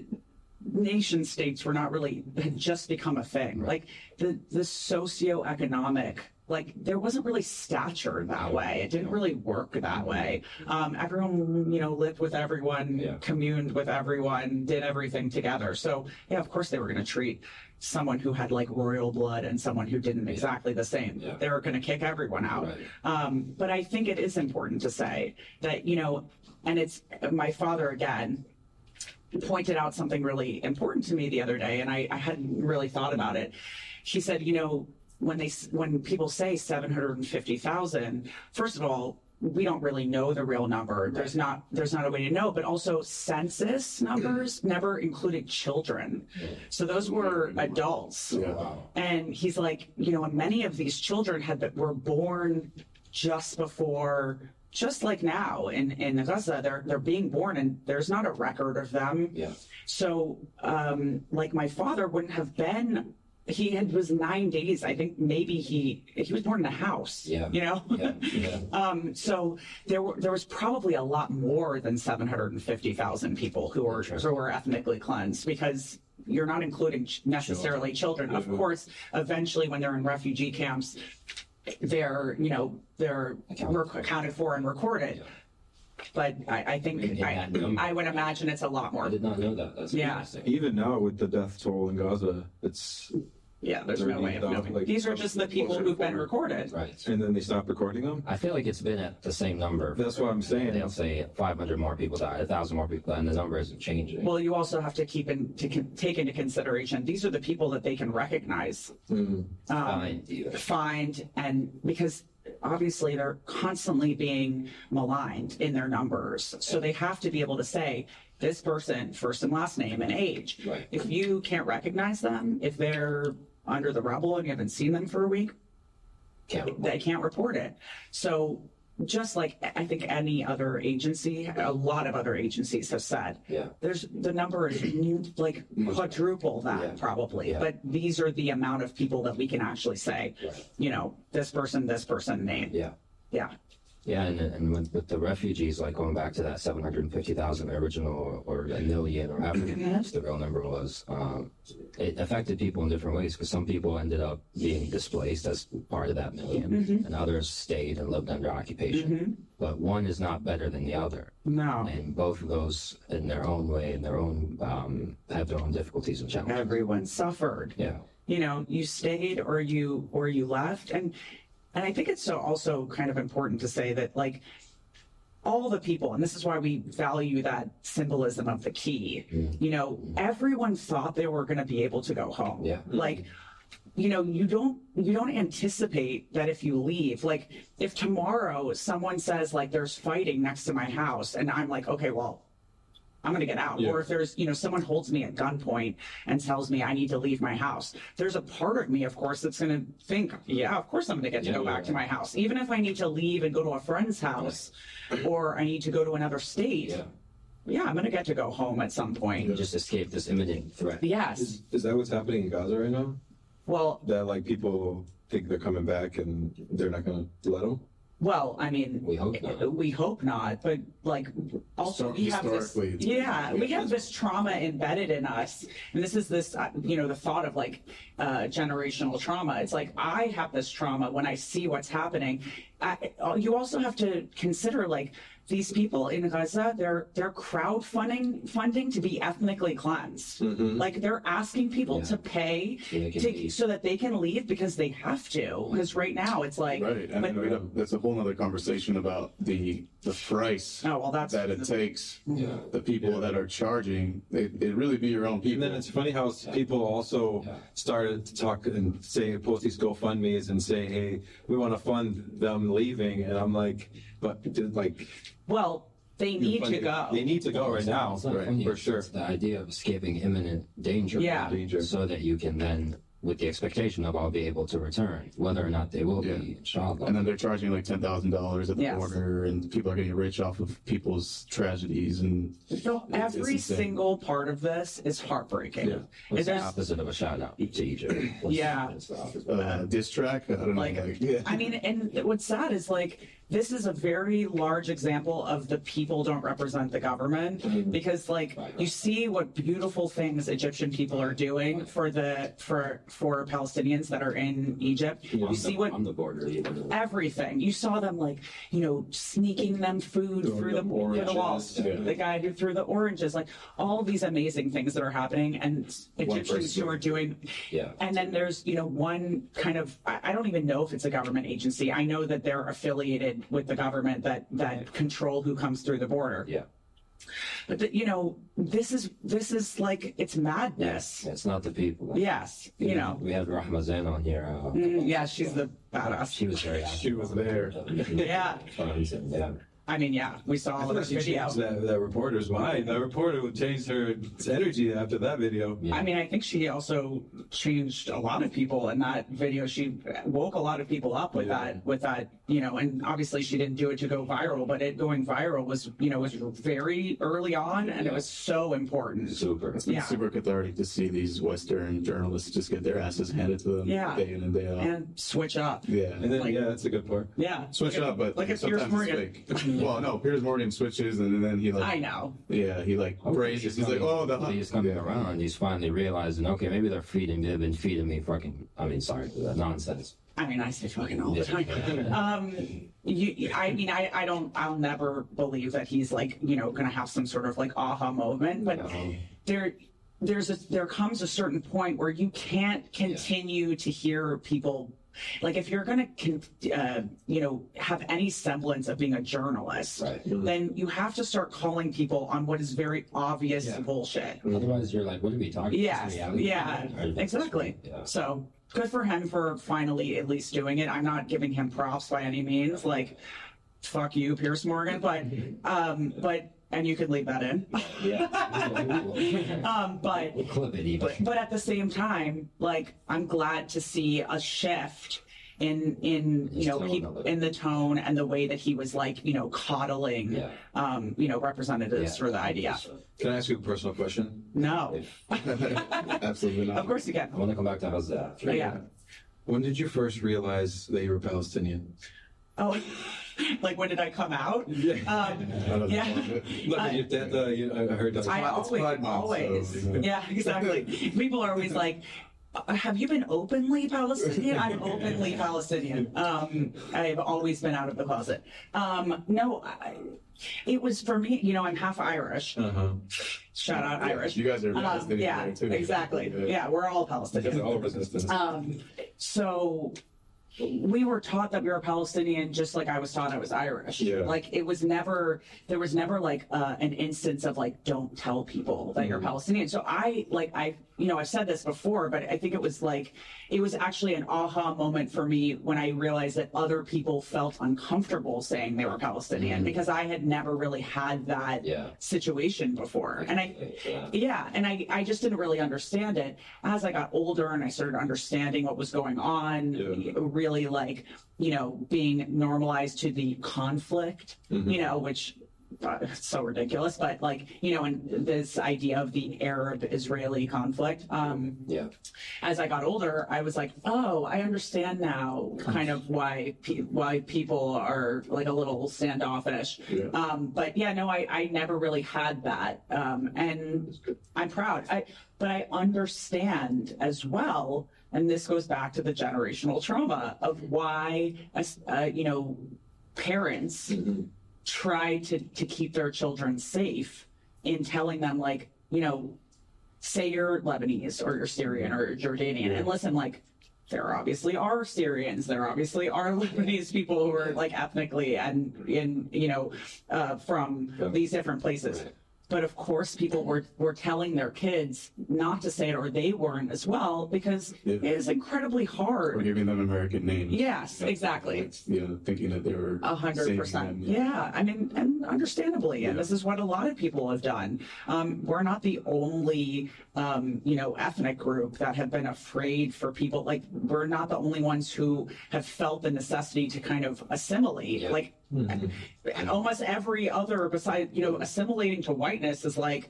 A: nation states were not really had just become a thing. Like the the socioeconomic, like there wasn't really stature that way. It didn't really work that way. Um, everyone, you know, lived with everyone,
B: Yeah.
A: communed with everyone, did everything together. So yeah, of course they were going to treat someone who had like royal blood and someone who didn't exactly the same.
B: Yeah.
A: They were going to kick everyone out.
B: Right.
A: Um, but I think it is important to say that, you know, and it's my father again pointed out something really important to me the other day, and I, I hadn't really thought about it. He said, you know, when they when people say seven hundred fifty thousand, first of all, we don't really know the real number. There's not there's not a way to know, but also census numbers never included children. So those were adults.
B: Wow.
A: And he's like, you know, many of these children had been, were born just before, just like now in, in Gaza, they're they're being born and there's not a record of them.
B: Yeah.
A: So, um, like my father wouldn't have been. He had was nine days. I think maybe he he was born in a house.
B: Yeah.
A: You know.
B: Yeah. Yeah.
A: Um, so there were there was probably a lot more than seven hundred and fifty thousand people who were who were ethnically cleansed, because you're not including ch- necessarily children. Of course, eventually when they're in refugee camps, they're you know they're rec- accounted for and recorded. But I, I think
B: In
A: I,
B: that number.
A: I would imagine it's a lot
B: I
A: more.
B: did not know that. That's
A: Yeah.
B: interesting.
D: even now with the death toll in Gaza, it's
A: Yeah, there's no way of knowing.
D: Like,
A: These are just the people who've been recorded.
B: Right.
D: and then they stop recording them.
B: I feel like it's been at the same number.
D: That's what I'm saying.
B: They'll say five hundred more people died, one thousand more people died, and the number isn't changing.
A: Well, you also have to keep in to con- take into consideration these are the people that they can recognize,
D: Mm.
A: um,
B: Fine.
A: find, and because obviously they're constantly being maligned in their numbers. So they have to be able to say this person, first and last name and age.
B: Right.
A: If you can't recognize them, if they're under the rubble and you haven't seen them for a week,
B: Can't
A: they can't report it. So just like I think any other agency, a lot of other agencies have said,
B: Yeah.
A: there's the number is like quadruple that
B: Yeah.
A: probably.
B: Yeah.
A: But these are the amount of people that we can actually say,
B: Right.
A: you know, this person, this person name.
B: Yeah.
A: Yeah.
B: Yeah, and, and with, with the refugees, like going back to that seven hundred fifty thousand original or, or a million or however much the real number was, um, it affected people in different ways because some people ended up being displaced as part of that million
A: Mm-hmm.
B: and others stayed and lived under occupation. But one is not better than the other.
A: No.
B: And both of those in their own way and their own, um, have their own difficulties and challenges.
A: Everyone suffered.
B: Yeah.
A: You know, you stayed or you or you left. And and I think it's so also kind of important to say that like all the people, and this is why we value that symbolism of the key, you know, everyone thought they were gonna be able to go home.
B: Yeah.
A: Like you know, you don't you don't anticipate that if you leave, like if tomorrow someone says like there's fighting next to my house and I'm like, okay, well, I'm going to get out.
D: Yeah.
A: Or if there's, you know, someone holds me at gunpoint and tells me I need to leave my house, there's a part of me, of course, that's going to think, yeah, of course I'm going to get to
B: Yeah,
A: go
B: yeah,
A: back to
B: yeah.
A: my house. Even if I need to leave and go to a friend's house or I need to go to another state,
B: Yeah.
A: yeah, I'm going to get to go home at some point.
B: You just escape this imminent threat.
A: Yes.
D: Is, is that what's happening in Gaza right now?
A: Well,
D: That like people think they're coming back and they're not going to let them?
A: Well, I mean,
B: We hope not.
A: We hope not, but like, also we have this.
C: Historically, it's-
A: Yeah, we have this trauma embedded in us, and this is this, uh, you know, the thought of like uh, generational trauma. It's like I have this trauma when I see what's happening. I, you also have to consider like these people in Gaza. They're they're crowdfunding funding to be ethnically cleansed. Like they're asking people
B: Yeah.
A: to pay
B: So they can
A: to,
B: leave.
A: so that they can leave because they have to. Because right now it's like,
C: Right, and
A: but-
C: then we have, that's a whole other conversation about the the price
A: Oh, well, that's-
C: that it takes.
B: Yeah.
C: The people that are charging, it, it really be your own
D: And
C: people.
D: then it's funny how people also
B: Yeah.
D: started to talk and say, post these GoFundMe's and say, hey, we want to fund them leaving. And I'm like, but dude, like,
A: Well, they need to go.
D: They need to go right now,
B: It's not
C: Right,
B: funny,
D: for
B: it's
D: sure.
B: the idea of escaping imminent danger,
A: Yeah.
D: Danger.
B: so that you can then, with the expectation of I'll be able to return, whether or not they will
C: Yeah.
B: be, inshallah.
C: And then they're charging like ten thousand dollars at the
A: Yes.
C: border, and people are getting rich off of people's tragedies. And
A: So
C: It's-
A: every
C: it's insane.
A: single part of this is heartbreaking.
C: Yeah.
B: What's
A: It
B: the
A: is-
B: opposite of a shout out to Egypt? What's-
A: Yeah.
B: what's the opposite?
C: uh, diss track, I don't know.
A: Like,
C: Like, yeah.
A: I mean, and what's sad is like, this is a very large example of the people don't represent the government because like you see what beautiful things Egyptian people are doing for the for for Palestinians that are in Egypt.
B: on,
A: You
B: the,
A: see what
B: on the border, even.
A: everything. You saw them like, you know, sneaking them food
D: Throwing
A: through the,
D: them
A: through the walls.
D: oranges, yeah.
A: The guy who threw the oranges, like all these amazing things that are happening, and Egyptians
C: person.
A: who are doing.
B: Yeah.
A: And then there's, you know, one kind of, I, I don't even know if it's a government agency. I know that they're affiliated with the government that that control who comes through the border.
B: Yeah.
A: But the, you know, this is this is like it's madness.
B: It's not the people.
A: Yes, you know.
B: We had Rahma Zain on here. Uh,
A: Mm, yeah, she's the badass.
B: She was very active.
C: She was there.
A: Yeah.
B: Funds and, yeah.
A: I mean, yeah, we saw
D: I
A: all
D: feel
A: of
D: like
A: this
D: she
A: video.
D: changed that, that reporter's mind. That reporter would change her energy after that video.
B: Yeah.
A: I mean, I think she also changed a lot of people in that video. She woke a lot of people up with
D: Yeah.
A: that, with that, you know, and obviously she didn't do it to go viral, but it going viral was, you know, was very early on and it was so important.
B: Super.
C: It's been
A: Yeah.
C: super cathartic to see these Western journalists just get their asses handed to them
A: Yeah.
C: day in and day out.
A: And switch up.
C: yeah.
D: And then,
A: Like-
D: yeah, that's a good part.
A: Yeah.
C: Switch
A: Look at-
C: up, but
A: look at Piers
C: sometimes
A: Morgan.
C: it's fake. Well, no, Piers Morgan switches, and then he like,
A: I know.
C: yeah, he like praises. He's like, oh, the
B: He's coming
C: yeah.
B: around. He's finally realizing, okay, maybe they're feeding me. They've been feeding me fucking, I mean, sorry for that nonsense.
A: I mean, I say fucking all the time. Um, you, I mean, I, I don't, I'll never believe that he's like, you know, gonna have some sort of like aha moment, but
B: No.
A: there, there's a, there comes a certain point where you can't continue to hear people. Like if you're gonna, con- uh, you know, have any semblance of being a journalist,
B: Right.
A: then you have to start calling people on what is very obvious
B: Yeah.
A: bullshit.
B: Otherwise, you're like, what are we talking
A: Yes,
B: about?
A: yeah, exactly.
B: Yeah.
A: So good for him for finally at least doing it. I'm not giving him props by any means. Like, fuck you, Pierce Morgan. But, um, but, and you can leave that in.
B: Yeah.
A: um, but,
B: We'll clip it even.
A: but, but at the same time, like, I'm glad to see a shift in in you
B: His
A: know
B: tone
A: he,
B: of it.
A: in the tone and the way that he was like you know coddling
B: Yeah.
A: um you know representatives
B: Yeah.
A: for the I D F.
D: Can I ask you a personal question?
A: No,
C: Absolutely not.
A: of course you can.
B: I want to come back to Gaza.
A: Oh, yeah.
D: When did you first realize that you were Palestinian?
A: Oh, like when did I come out?
D: Yeah.
A: Um, yeah.
D: Look,
A: I-
D: your dad, uh, you, I heard that.
A: I
C: It's
A: always,
C: Pride Month,
A: always,
C: so, you know.
A: yeah, exactly. People are always like, "Uh, "Have you been openly Palestinian?" I'm openly Palestinian. Um, I've always been out of the closet. Um, no, I, it was for me. You know, I'm half Irish.
D: Uh-huh.
A: Shout out Irish.
C: You guys are
A: Um,
C: Palestinian
A: yeah,
C: there, too.
A: exactly.
C: Yeah.
A: Yeah, we're all Palestinian.
D: All resistance.
A: Um, so we were taught that we were Palestinian just like I was taught I was Irish.
D: Yeah.
A: Like it was never, there was never like uh, an instance of like, don't tell people that you're Palestinian. So I, like, I, you know, I've said this before, but I think it was like, it was actually an aha moment for me when I realized that other people felt uncomfortable saying they were Palestinian because I had never really had that
B: Yeah.
A: situation before. And I,
B: Yeah.
A: yeah, and I, I just didn't really understand it. As I got older and I started understanding what was going on,
D: Yeah.
A: really like, you know, being normalized to the conflict, you know, which uh, it's so ridiculous, but like, you know, and this idea of the Arab-Israeli conflict. Um,
B: Yeah.
A: as I got older, I was like, oh, I understand now kind of why pe- why people are like a little standoffish.
C: Yeah.
A: Um, but yeah, no, I, I never really had that. Um, and I'm proud. I, but I understand as well, and this goes back to the generational trauma of why, uh, you know, parents try to, to keep their children safe in telling them like, you know, say you're Lebanese or you're Syrian or Jordanian, and listen, like, there obviously are Syrians, there obviously are Lebanese people who are like ethnically and in, you know, uh, from these different places. But of course, people were, were telling their kids not to say it, or they weren't as well, because
C: Yeah.
A: it is incredibly
C: Or
A: hard.
C: giving them American names.
A: Yes, exactly.
C: It's, you know, thinking that they were
A: A hundred
C: saving
A: percent.
C: them,
A: Yeah, I mean, and understandably, and
C: Yeah.
A: this is what a lot of people have done. Um, we're not the only, um, you know, ethnic group that have been afraid for people. Like, we're not the only ones who have felt the necessity to kind of assimilate.
B: Yeah.
A: Like, and almost every other, besides, you know, assimilating to whiteness is like,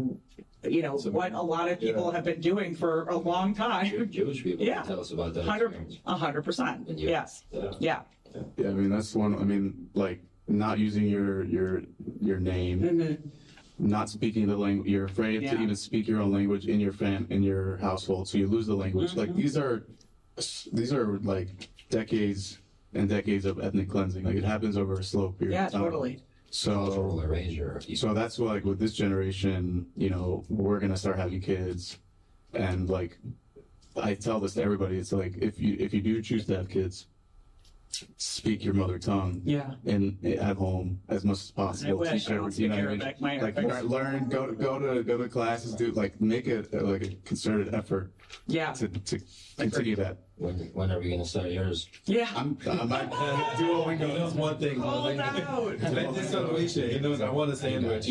A: you know, what a lot of people
C: Yeah.
A: have been doing for a long
B: Jew-
A: time.
B: Jewish people
A: Yeah.
B: tell us about that
A: Hundred,
B: experience.
A: a hundred percent.
B: And you-
A: Yes.
B: Yeah.
A: Yeah.
C: Yeah, I mean that's one. I mean, like not using your your your name,
A: Mm-hmm.
C: not speaking the language. You're afraid to
A: Yeah.
C: even speak your own language in your fam in your household, so you lose the language. Like
A: Mm-hmm.
C: these are these are like decades and decades of ethnic cleansing. Like it happens over a slow period
A: Yeah,
C: of time.
A: totally.
B: Cultural
C: So
B: erasure.
C: so that's why, like with this generation, you know, we're gonna start having kids, and like I tell this to everybody. It's like if you if you do choose to have kids, speak your mother tongue.
A: Yeah.
C: In at home as much as possible.
A: I wish.
C: Teach
A: I don't
C: every-
A: speak
C: you know what I
A: Arabic.
C: mean?
A: My
C: Like
A: Arabic-
C: learn, learn, go to go to go to classes, do like make it uh, like a concerted effort
A: Yeah.
C: to to continue that.
B: When, when are we going to start yours?
A: Yeah.
C: I'm I'm not
D: He knows one thing.
A: Hold out.
D: Let this sandwich. He knows I want a sandwich.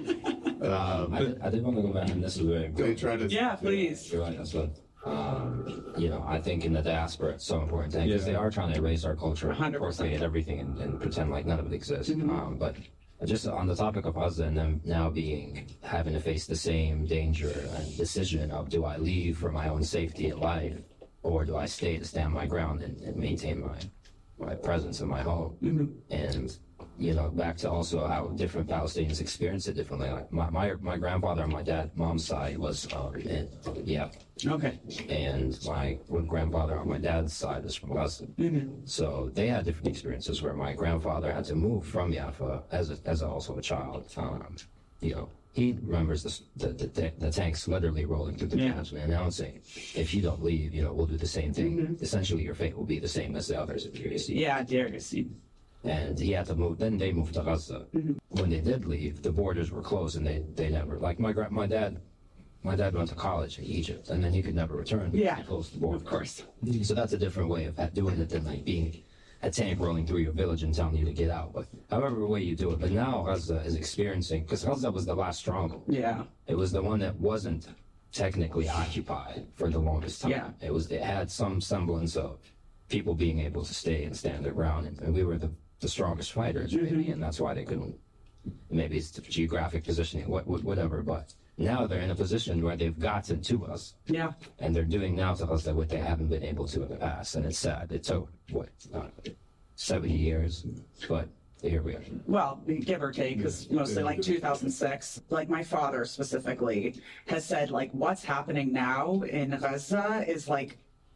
C: um,
B: I did, I did want to go back, and this is very
C: they
B: important.
C: try to
A: Yeah, please.
B: You're right, that's what, um, you know, I think in the diaspora it's so important because
D: Yeah.
B: they are trying to erase our culture,
A: one hundred percent.
B: appropriate everything, and, and pretend like none of it exists.
A: Mm-hmm.
B: Um, but just on the topic of Gaza and them now being, having to face the same danger and decision of do I leave for my own safety and life, or do I stay to stand my ground and, and maintain my, my presence in my home?
A: Mm-hmm.
B: And you know, back to also how different Palestinians experience it differently. Like my my, my grandfather on my dad's mom's side was um, in Yaffa,
A: Okay.
B: and my grandfather on my dad's side is from Gaza. So they had different experiences where my grandfather had to move from Yaffa as a, as also a child. Um, you know, he remembers the, the, the, the tanks literally rolling through the
A: Yeah.
B: towns and announcing, if you don't leave, you know, we'll do the same thing. Essentially, your fate will be the same as the others if you see.
A: Yeah, dear. See.
B: And he had to move. Then they moved to Gaza. When they did leave, the borders were closed, and they, they never like my gra- my dad my dad went to college in Egypt, and then he could never return.
A: Yeah,
B: He closed the border.
A: of course.
B: So that's a different way of doing it than like being a tank rolling through your village and telling you to get out. But however way you do it. But now Gaza is experiencing, because Gaza was the last stronghold.
A: Yeah.
B: It was the one that wasn't technically occupied for the longest time.
A: Yeah.
B: It was. It had some semblance of people being able to stay and stand their ground, and, and we were the, the strongest fighters, maybe, and that's why they couldn't. Maybe it's the geographic positioning, what, what, whatever. But now they're in a position where they've gotten to us,
A: Yeah.
B: and they're doing now to us that what they haven't been able to in the past, and it's sad. It took what uh, seventy years, but here we are.
A: Well, give or take, because mostly like two thousand six. Like my father specifically has said, like what's happening now in Gaza is like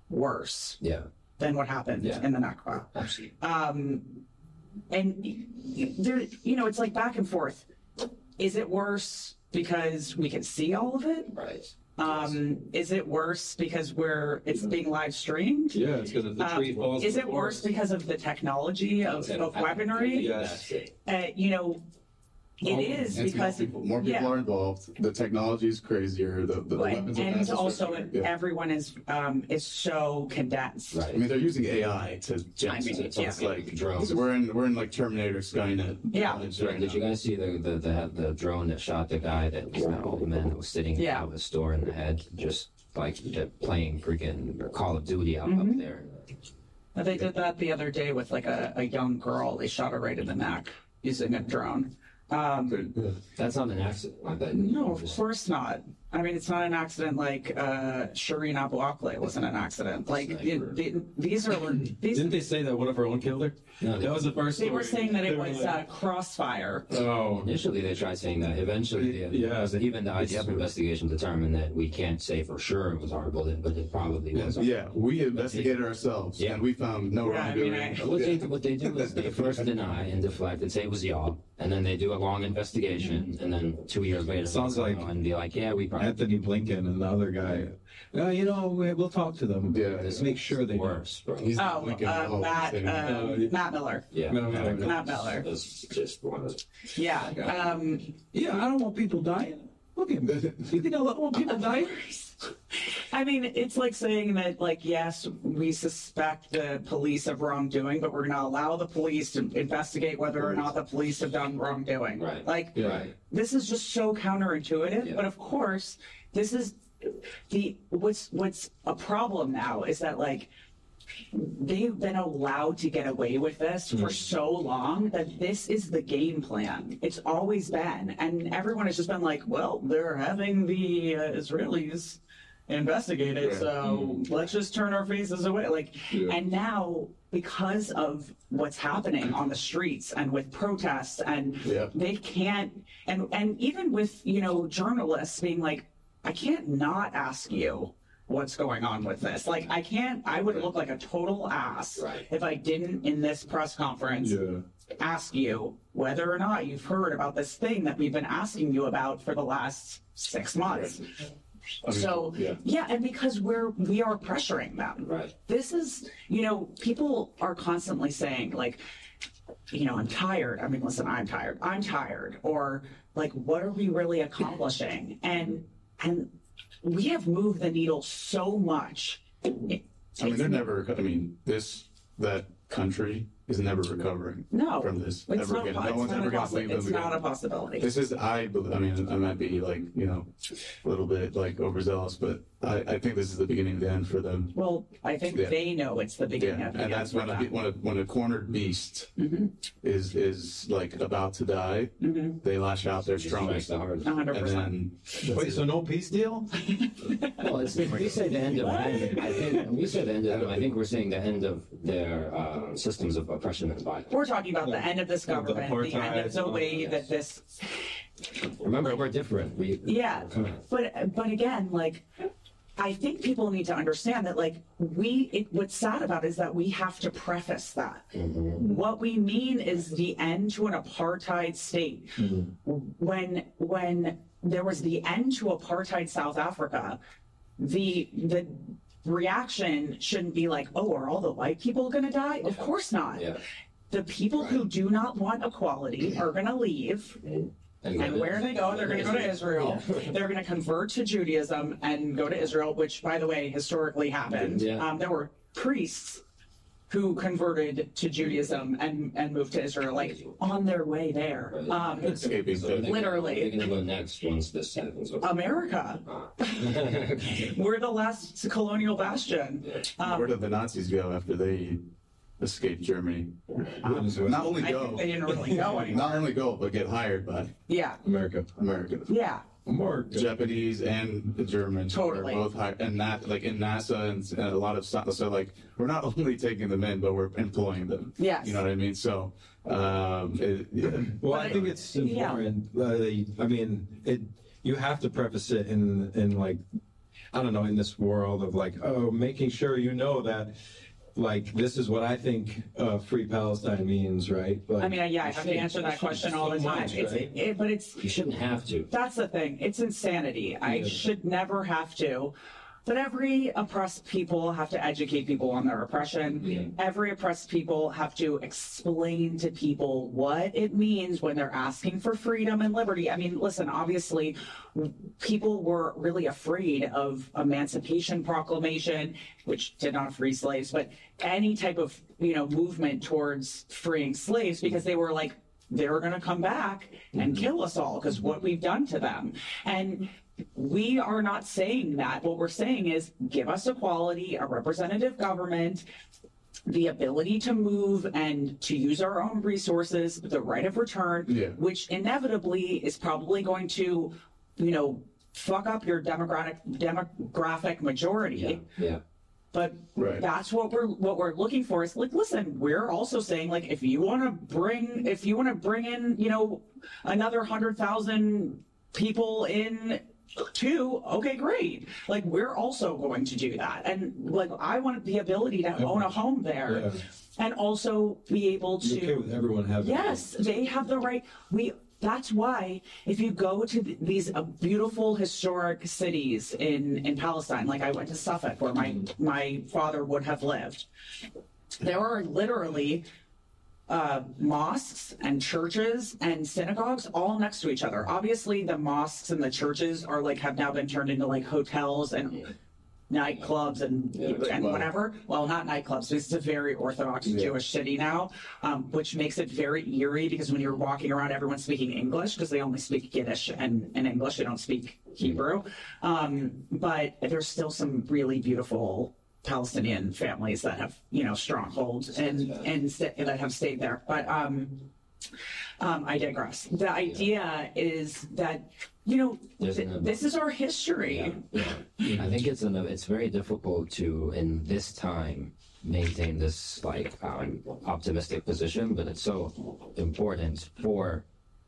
A: worse
B: Yeah,
A: than what happened
B: Yeah.
A: in the Nakba.
B: absolutely.
A: Um, and there, you know, it's like back and forth. Is it worse because we can see all of it?
B: Right.
A: Um, is it worse because we're it's being live streamed?
D: Yeah, it's because the
A: Um,
D: tree falls.
A: is
D: to
A: it
D: the
A: worse
D: forest.
A: because of the technology of, of weaponry?
D: Yes.
A: Uh, you know, it
D: Oh,
A: is
C: It's
A: because
C: more people, more people
A: yeah.
C: are involved. The technology is crazier. The, the
A: and,
C: weapons are
A: and
C: faster,
A: also
C: swifter. Yeah.
A: everyone is um, is so condensed.
B: Right.
C: I mean, they're using A I to
A: I
C: jump.
A: mean,
C: So
A: yeah.
C: it's like
B: Drones.
C: we're in we're in like Terminator Skynet.
A: Yeah.
C: knowledge
B: Right,
C: right
B: did you
C: now.
B: guys see the, the the the drone that shot the guy that was that old man that was sitting
A: Yeah.
B: out of the store in the head, just like uh, playing freaking Call of Duty out
A: Mm-hmm.
B: up there?
A: Uh, They did that the other day with like a, a young girl. They shot her right in the neck using a drone. Um,
B: That's not an accident. I bet.
A: no, of course not. I mean, it's not an accident like uh, Shireen Abu Akleh wasn't an accident. Like it, the- these are these.
D: Didn't they say that one of her own killed her?
B: No, they-
D: that was the first.
A: They were
D: story.
A: saying that
D: They
A: it
D: were
A: was
D: like,
A: uh, crossfire.
D: oh,
B: Initially, they tried saying that. Eventually,
D: Yeah.
B: yeah, because even the I D F
D: It's-
B: investigation determined that we can't say for sure it was our bullet, but it probably was.
C: Yeah, we investigated ourselves
B: Yeah.
C: and we found no
A: Yeah, I mean,
C: wrongdoing.
A: I-
B: What they, what they do is they first deny and deflect and say it was y'all, and then they do a long investigation, and then two years later,
D: Sounds
B: they'll
D: like
B: come out and be like, yeah, we probably.
D: Anthony Blinken and the other guy. Uh, you know, we- we'll talk to them.
C: Yeah.
D: Just make sure they.
B: Worse, bro.
C: He's
A: Oh,
C: Lincoln
A: uh,
C: Hall
A: Matt,
C: saying-
A: uh, Matt Miller.
B: Yeah,
D: No, no, no.
A: Matt Miller.
B: It's just one of those.
A: Yeah. Um,
D: Yeah, I don't want people dying. Look at me. You think I want people dying?
A: I mean, it's like saying that, like, yes, we suspect the police of wrongdoing, but we're going to allow the police to investigate whether or not the police have done wrongdoing.
B: Right.
A: Like,
D: Yeah.
B: Right.
A: this is just so counterintuitive.
B: Yeah.
A: But of course, this is the what's what's a problem now is that like they've been allowed to get away with this for so long that this is the game plan. It's always been, and everyone has just been like, well, they're having the uh, Israelis investigate it, so let's just turn our faces away. Like, and now because of what's happening on the streets and with protests, and
C: Yeah.
A: they can't, and and even with you know journalists being like, I can't not ask you what's going on with this. Like, I can't, I would look like a total ass
B: Right.
A: if I didn't in this press conference
D: Yeah.
A: ask you whether or not you've heard about this thing that we've been asking you about for the last six months.
C: I mean,
A: So
C: yeah.
A: yeah, and because we're we are pressuring them.
B: Right.
A: This is, you know, people are constantly saying like, you know, I'm tired. I mean, listen, I'm tired. I'm tired. Or like, what are we really accomplishing? And and we have moved the needle so much. It-
C: I mean,
A: it's-
C: they're never. I mean, this that country is never recovering
A: no
C: from this
A: It's
C: ever
A: not,
C: again.
A: it's
C: No one's
A: not
C: ever
A: a
C: going to
A: possi-
C: leave them
A: It's
C: again.
A: not a possibility.
C: This is, I, bel- I mean, I might be like, you know, a little bit like overzealous, but I, I think this is the beginning of the end for them.
A: Well, I think
C: Yeah.
A: they know it's the beginning
C: Yeah,
A: of the
C: and
A: end
C: that's
A: for
C: when a,
A: them.
C: when a when a cornered beast is is like about to die. They lash out their
B: Strikes
C: strongest,
B: the hardest.
A: one hundred
C: and
A: percent.
C: then
D: Wait, so no peace deal?
B: Well, it's, when we say the end of it, I think when we say the end of it, I think we're saying the end of their uh, systems of oppression and violence.
A: We're talking about the end of this government, the end of
D: apartheid,
A: the way that this
B: Remember, we're different. We,
A: Yeah, but but again, like I think people need to understand that like we it, what's sad about it is that we have to preface that. What we mean is the end to an apartheid state. When when there was the end to apartheid South Africa, the the reaction shouldn't be like, oh, are all the white people going to die? Of course not.
B: Yeah.
A: The people who do not want equality are going to leave.
B: And
A: And where they go, they're going to go to Israel. They're going to convert to Judaism and go to Israel, which, by the way, historically happened.
B: Yeah.
A: Um, there were priests who converted to Judaism and, and moved to Israel, like on their way there. Um,
C: Escaping.
B: So they're gonna-
A: Literally.
B: They're going to go next once this happens.
A: America. We're the last colonial bastion. Um,
C: Where did the Nazis go after they escaped Germany? Not only
A: I
C: go,
A: think they didn't really go anymore.
C: not only go, but get hired by
A: Yeah,
D: America.
C: Americans.
A: yeah.
D: America.
C: Japanese and the Germans
A: Totally.
C: were both hired, and that like in NASA and, and a lot of stuff. So like we're not only taking them in, but we're employing them.
A: Yes.
C: You know what I mean? So, um, it, yeah.
D: Well,
A: But
D: I
A: it-
D: think it's
A: yeah.
D: important. Uh, they- I mean, it. You have to preface it in in like, I don't know, in this world of like, oh, making sure you know that, like, this is what I think uh, free Palestine means, right? Like,
A: I mean, yeah, I have to
D: you
A: answer that
D: should-
A: question all the
D: so
A: time.
D: much,
A: It's,
D: right?
A: it, but it's
B: You shouldn't have to.
A: that's the thing. It's insanity. I
D: Yeah.
A: should never have to. But every oppressed people have to educate people on their oppression.
B: Yeah.
A: Every oppressed people have to explain to people what it means when they're asking for freedom and liberty. I mean, listen, obviously, people were really afraid of Emancipation Proclamation, which did not free slaves, but any type of, you know, movement towards freeing slaves because they were like, they're going to come back and kill us all because what we've done to them. And we are not saying that. What we're saying is give us equality, a representative government, the ability to move and to use our own resources, the right of return,
C: Yeah.
A: which inevitably is probably going to, you know, fuck up your democratic demographic majority.
B: Yeah. Yeah.
A: But
C: Right.
A: that's what we're what we're looking for. Is like, listen, we're also saying like, if you want to bring, if you want to bring in, you know, another hundred thousand people in too, okay, great. Like, we're also going to do that, and like, I want the ability to own a home there,
D: Yeah.
A: and also be able
D: You're okay
A: to.
D: with everyone having.
A: Yes, they have the right. We. That's why if you go to th- these uh, beautiful historic cities in, in Palestine, like I went to Suffolk where my, my father would have lived, there are literally uh, mosques and churches and synagogues all next to each other. Obviously, the mosques and the churches are like have now been turned into like hotels and nightclubs and and
C: wow.
A: whatever. Well, not nightclubs. This is a very Orthodox Jewish city now, um, which makes it very eerie because when you're walking around, everyone's speaking English because they only speak Yiddish and, and English. They don't speak Hebrew. Um, but there's still some really beautiful Palestinian families that have, you know, strongholds and and st- that have stayed there. But um, um, I digress. The idea is that, you know,
B: There's
A: th-
B: an-
A: this is our history.
B: Yeah. I think it's an, it's very difficult to in this time maintain this like um, optimistic position, but it's so important for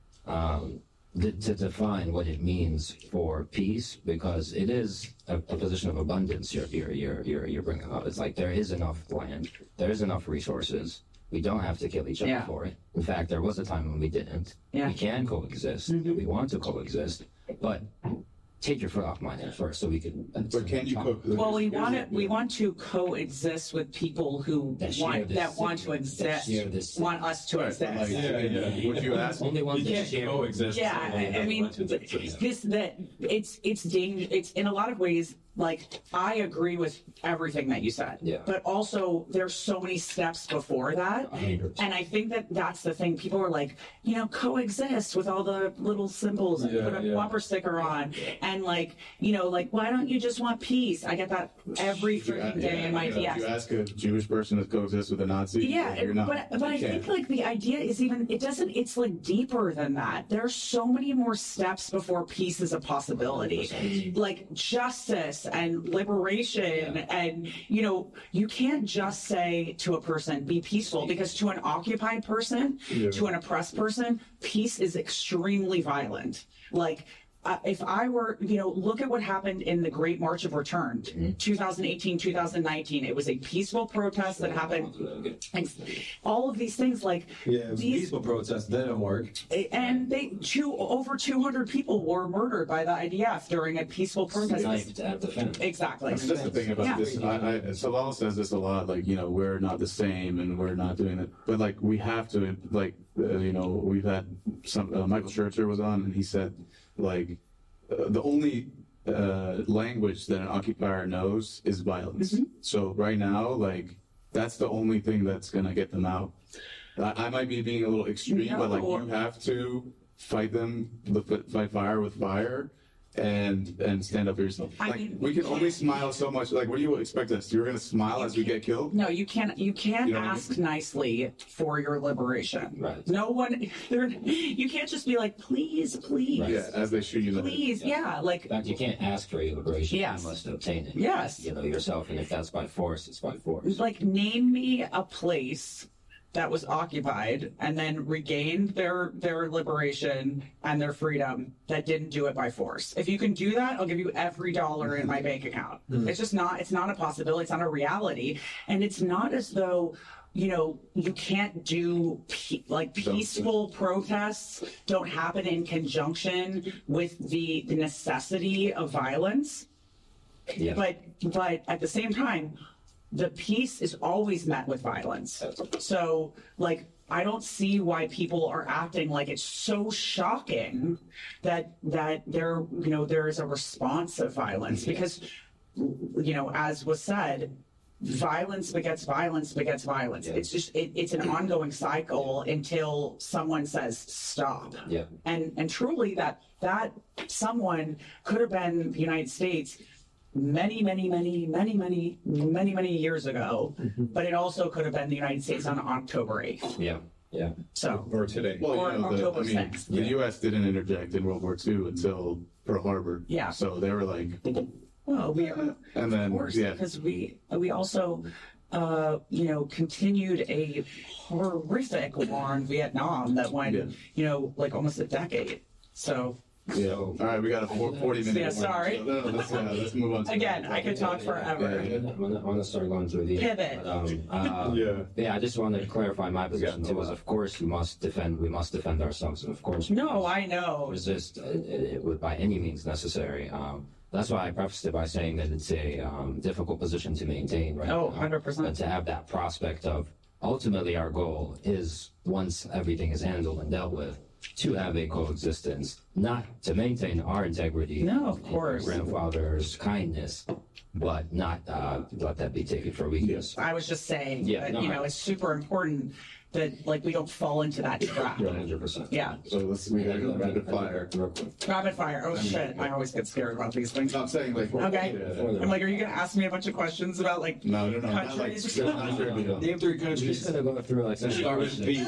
B: um, th- to define what it means for peace because it is a, a position of abundance. You're you're you're you're, you're bringing up. It's like there is enough land, there is enough resources. We don't have to kill each other
A: Yeah.
B: for it. In fact, there was a time when we didn't.
A: Yeah.
B: We can coexist. We want to coexist, but take your foot off my neck first, so we can.
C: But can you cook?
A: Well, we want to we want to coexist with people who
B: That share
A: want
B: this
A: that want to
B: city, that
A: exist,
B: share this city.
A: want us to
C: Right,
A: exist.
C: like,
D: Yeah, yeah.
C: Would you ask?
B: Only ones
D: You
B: that
D: can't
B: share.
D: coexist.
A: Yeah, I, I mean, this that it's it's danger. It's in a lot of ways. Like, I agree with everything that you said,
B: Yeah.
A: but also there's so many steps before that, and I think that that's the thing. People are like, you know, coexist with all the little symbols and
D: Yeah,
A: put a
D: yeah.
A: bumper sticker on, and like, you know, like, why don't you just want peace? I get that every freaking day in my
C: Yeah,
A: D
C: if
A: Ms.
C: you ask a Jewish person to coexist with a Nazi,
A: Yeah,
C: you're not.
A: but but I
C: You can't.
A: think like the idea is even it doesn't it's like deeper than that. There's so many more steps before peace is a possibility. Like justice and liberation and you know, you can't just say to a person be peaceful because to an occupied person,
D: Yeah.
A: to an oppressed person, peace is extremely violent. Like uh, if I were, you know, look at what happened in the Great March of Return, twenty eighteen, twenty nineteen. It was a peaceful protest that happened. And all of these things, like
D: Yeah, it was
A: these,
D: peaceful protests. That didn't work.
A: and they two over two hundred people were murdered by the I D F during a peaceful protest.
B: Sniped at the fence.
A: Exactly.
C: I mean, that's the thing about
A: Yeah.
C: this. I, I, Salal says this a lot, like, you know, we're not the same and we're not doing it. But, like, we have to, like, uh, you know, we've had some, uh, Michael Scherzer was on and he said, like, uh, the only uh, language that an occupier knows is violence.
A: Mm-hmm.
C: So right now, like, that's the only thing that's going to get them out. I, I might be being a little extreme,
A: No.
C: but, like, you have to fight them, fight fire with fire. And and stand up for yourself.
A: I
C: Like
A: mean-
C: we can only smile so much. Like, what do you expect us? You're gonna smile as we get killed?
A: No, you can't. You can't
C: You know what I mean?
A: ask nicely for your liberation.
B: Right.
A: No one. There. You can't just be like, please, please,
B: Right.
C: Yeah, as they shoot you in the head.
A: please. Yeah. Like,
B: In fact, you can't ask for your liberation.
A: Yes.
B: You must obtain it.
A: Yes.
B: You know, yourself. And if that's by force, it's by force.
A: like, name me a place that was occupied and then regained their their liberation and their freedom that didn't do it by force. If you can do that, I'll give you every dollar in my bank account. It's just not. It's not a possibility. It's not a reality. And it's not as though, you know, you can't do pe- like peaceful protests don't happen in conjunction with the, the necessity of violence.
B: Yeah.
A: But but at the same time, the peace is always met with violence. So, like, I don't see why people are acting like it's so shocking that that there, you know, there is a response of violence because, you know, as was said, violence begets violence begets violence. It's just it, it's an ongoing cycle until someone says stop.
B: Yeah.
A: And and truly, that that someone could have been the United States many, many, many, many, many, many, many years ago, but it also could have been the United States on October eighth.
B: Yeah. Yeah.
A: So,
D: Or today.
C: Well,
A: Or
C: you know, the,
A: October
C: I mean,
A: sixth.
C: the U S didn't interject in World War Two until Pearl Harbor.
A: Yeah.
C: So they were like,
A: well, we are,
C: and then
A: of course,
C: yeah,
A: because we we also, uh, you know, continued a horrific war in Vietnam that went,
C: Yeah.
A: you know, like almost a decade. So,
C: yeah. All right, we got a four, forty minute.
A: Yeah, sorry.
C: No, no, let's, uh, let's move on. To
A: again, I could talk forever.
C: Yeah, yeah.
B: I'm gonna, I'm gonna start going through the
A: Pivot.
B: But, um, uh,
D: Yeah.
B: yeah, I just wanted to clarify my position too. Is of course we must defend, we must defend ourselves, and of course we
A: No,
B: must
A: I know.
B: resist uh, it, it, by any means necessary. Um, that's why I prefaced it by saying that it's a um, difficult position to maintain, right?
A: Oh,
B: now.
A: one hundred percent.
B: But to have that prospect of ultimately our goal is once everything is handled and dealt with, to have a coexistence, not to maintain our integrity,
A: No, of
B: and
A: course.
B: our grandfather's kindness, but not uh, let that be taken for weakness.
A: I was just saying
B: Yeah,
A: that,
B: no,
A: you
B: I-
A: know, it's super important that, like, we don't fall into that trap.
B: one hundred percent.
A: Yeah.
C: So let's we gotta go rapid fire.
B: Real quick.
A: Rapid fire. Oh, shit. I always get scared about these things.
C: I'm saying like.
A: Okay.
C: Yeah.
A: I'm like, are you going to ask me a bunch of questions about, like,
C: No, no, no. Not like,
A: countries?
C: not trivia.
D: Name three
B: We're
D: countries.
B: just gonna go through like some
D: Start with B.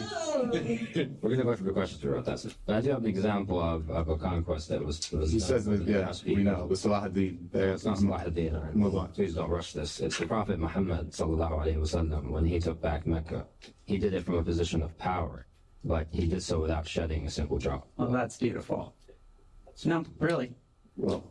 B: We're gonna go through the questions throughout that. But I do have an example of, of a conquest that was. was
C: He
B: done
C: says that,
B: in the
C: yeah,
B: past
C: we
B: few
C: know. The Salahuddin.
B: Yeah, it's not Salahuddin. all right.
C: Move on.
B: Please don't rush this. It's the Prophet Muhammad sallallahu alaihi wasallam when he took back Mecca. He did it from a position of power, but he did so without shedding a single drop.
A: Oh, that's beautiful. No, really.
C: Well,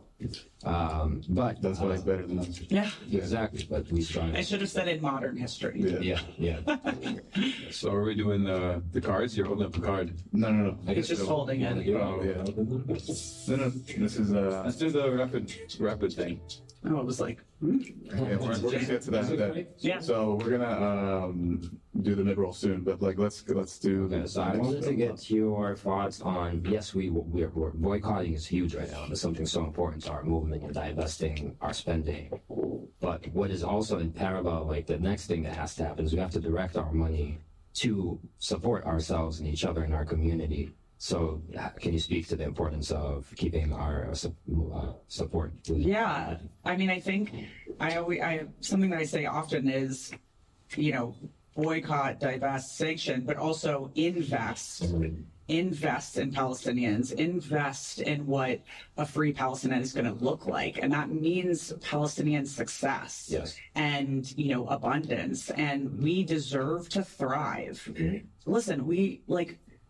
B: Um, but
C: that's why it's better than us.
A: Yeah.
B: exactly. But we strive.
A: I should have said in modern history.
C: Yeah.
B: Yeah, yeah.
D: So are we doing the the cards? You're holding up the card.
C: No, no, no.
B: I
A: He's just holding it.
C: Oh, yeah. No, no. This is uh.
D: Let's do the rapid rapid thing.
A: Oh, it was like, hmm?
C: Yeah, we're, we're gonna get to that. that.
A: Yeah.
C: So we're gonna um do the mid roll soon, but like let's let's do.
B: Okay, so I wanted to get your thoughts on, yes, we, we're, we're boycotting is huge right now. It's something so important to our movement and divesting our spending. But what is also in parallel, like the next thing that has to happen is we have to direct our money to support ourselves and each other in our community. So uh, can you speak to the importance of keeping our uh, su- uh, support?
A: Yeah. I mean, I think I always, I, something that I say often is, you know, boycott, divest, sanction, but also invest. Invest in Palestinians, invest in what a free Palestinian is going to look like. And that means Palestinian success
B: Yes.
A: and, you know, abundance. And we deserve to thrive. Listen, we like,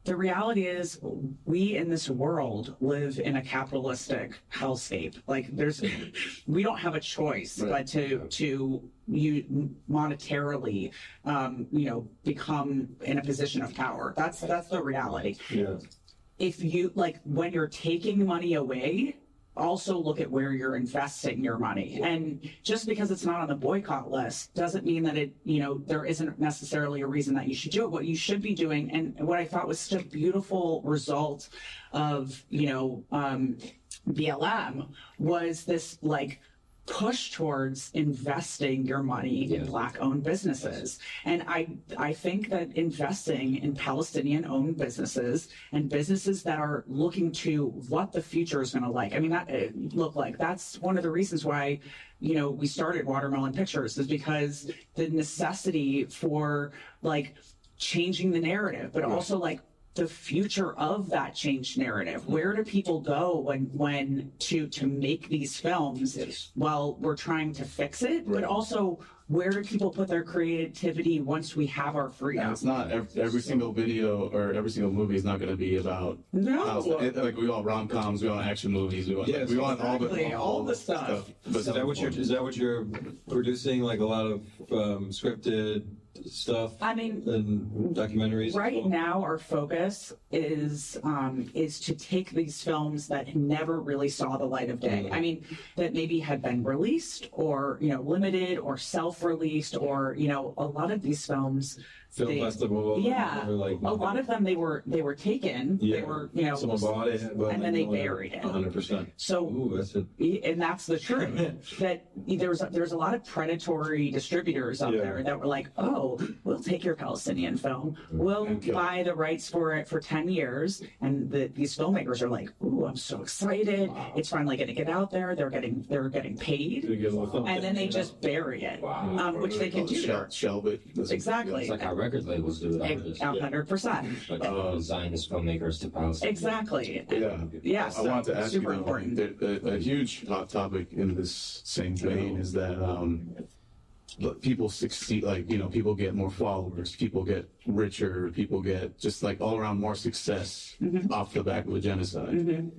A: the reality is we in this world live in a capitalistic hellscape. Like there's, we don't have a choice
C: Right.
A: but to, to you monetarily, um, you know, become in a position of power. That's, that's the reality.
D: Yeah.
A: If you, like, when you're taking money away, also look at where you're investing your money. And just because it's not on the boycott list doesn't mean that it, you know, there isn't necessarily a reason that you should do it. What you should be doing, and what I thought was such a beautiful result of, you know, um, B L M was this, like, push towards investing your money in
B: Yes.
A: Black-owned businesses. And I I think that investing in Palestinian-owned businesses and businesses that are looking to what the future is going to like. I mean, that uh, look like that's one of the reasons why, you know, we started Watermelon Pictures, is because the necessity for like changing the narrative, but also like the future of that changed narrative. Where do people go when when to to make these films?
B: Yes.
A: While we're trying to fix it, but also where do people put their creativity once we have our freedom?
C: And it's not every, every single video or every single movie is not going to be about.
A: No.
C: house. It- like we want rom coms, we want action movies, we want
D: Yes,
C: we want
A: exactly,
C: all the
A: all the stuff.
C: But
D: Is that what you're? Is that what you're producing? Like a lot of um, scripted stuff
A: I mean,
D: and documentaries.
A: right now our focus is um, is to take these films that never really saw the light of day. I mean, that maybe had been released or, you know, limited or self-released, or, you know, a lot of these films.
D: Film
A: they-
D: festival.
A: Yeah,
D: or like
A: a lot of them they were they were taken.
D: Yeah.
A: They were, you know,
D: Someone bought it, but
A: and then they buried it.
D: one hundred percent.
A: So
D: Ooh, that's it.
A: and that's the truth. That there's there's a lot of predatory distributors out
D: Yeah.
A: there that were like, oh, we'll take your Palestinian film, we'll
C: Okay.
A: buy the rights for it for ten years, and the, these filmmakers are like, ooh, I'm so excited, it's finally going to get out there. They're getting they're getting paid,
D: You get a little
A: and then they just bury it, um, which they can do.
C: Shel- shelve it. That's-
A: Exactly.
B: It's like how record labels do
A: A
B: that.
A: hundred percent.
B: Like uh, Zionist filmmakers to Palestine.
A: Exactly.
C: Yeah.
A: Yeah.
C: I wanted to ask
A: super
C: you, though,
A: important.
C: there- a, a huge hot topic in this same vein is that um, look, people succeed, like, you know, people get more followers, people get richer, people get just like all around more success
A: Mm-hmm.
C: off the back of a genocide.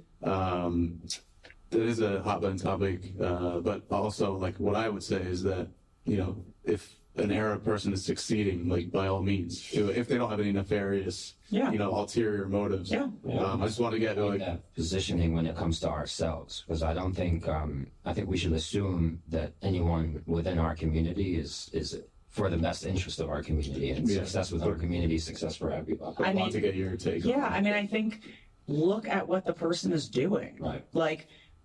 C: Um, that is a hot button topic, uh, but also like what I would say is that, you know, if an Arab person is succeeding, like by all means, if if they don't have any nefarious,
A: Yeah.
C: you know, ulterior motives.
A: Yeah.
C: Um, I just want to get
B: Like
C: like,
B: that positioning when it comes to ourselves, because I don't think um, I think we should assume that anyone within our community is is for the best interest of our community, and
C: Yeah.
B: success with our community is success for everybody.
C: I
A: I
C: want
A: mean-
C: to get your take. on
A: Yeah,
C: that.
A: I mean, I think look at what the person is doing.
B: Right.
A: Like,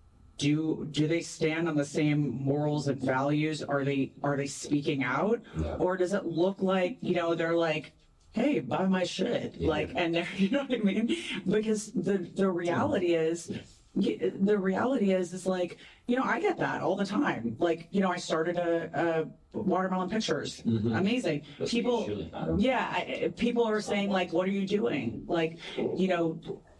A: do do they stand on the same morals and values? Are they are they speaking out,
B: Yeah.
A: or does it look like, you know, they're like, hey, buy my shit,
B: Yeah.
A: like, and they're, you know what I mean? Because the the reality is. y- The reality is, is like, you know, I get that all the time. Like, you know, I started a, a Watermelon Pictures. Amazing.
B: That's
A: People,
B: what you should. I don't-
A: yeah, I, people are saying like, what are you doing? Like, you know,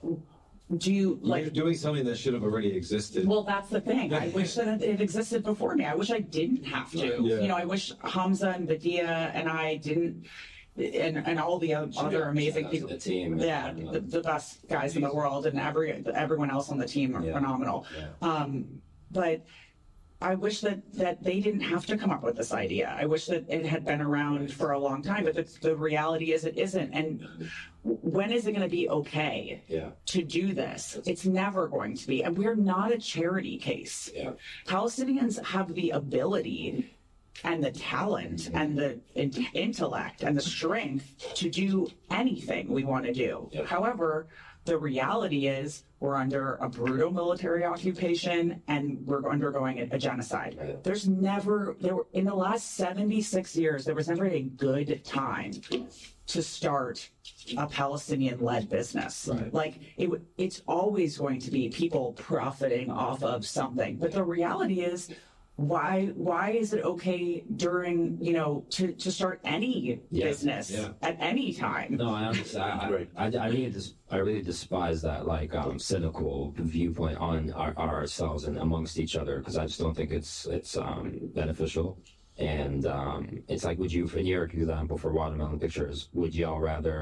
A: do you
D: You're
A: like?
D: doing something that should have already existed.
A: Well, that's the thing. I wish that it existed before me. I wish I didn't have to.
D: Yeah.
A: You know, I wish Hamza and Badia and I didn't, and and all the other, other amazing
B: Shout out to
A: people.
B: the team.
A: Yeah, the, the best guys in the world, and every everyone else on the team are
B: Yeah.
A: phenomenal.
B: Yeah.
A: Um, but I wish that that they didn't have to come up with this idea. I wish that it had been around for a long time. But the, the reality is, it isn't. And when is it going to be okay
B: Yeah.
A: to do this? It's never going to be. And we're not a charity case.
B: Yeah.
A: Palestinians have the ability and the talent and the in- intellect and the strength to do anything we want to do.
B: Yeah.
A: However, the reality is we're under a brutal military occupation and we're undergoing a, a genocide.
B: Right.
A: There's never, there were, in the last seventy-six years, there was never a good time to start a Palestinian-led business.
B: Right.
A: Like it, would- it's always going to be people profiting off of something. But the reality is, why why is it okay during, you know, to, to start any
B: Yeah,
A: business
B: yeah.
A: at any time?
B: No, I understand. I,
C: Right.
B: I, I, really dis- I really despise that like um, cynical viewpoint on our, ourselves and amongst each other, because I just don't think it's it's um, beneficial. And um, it's like, would you, in your example for Watermelon Pictures, would y'all rather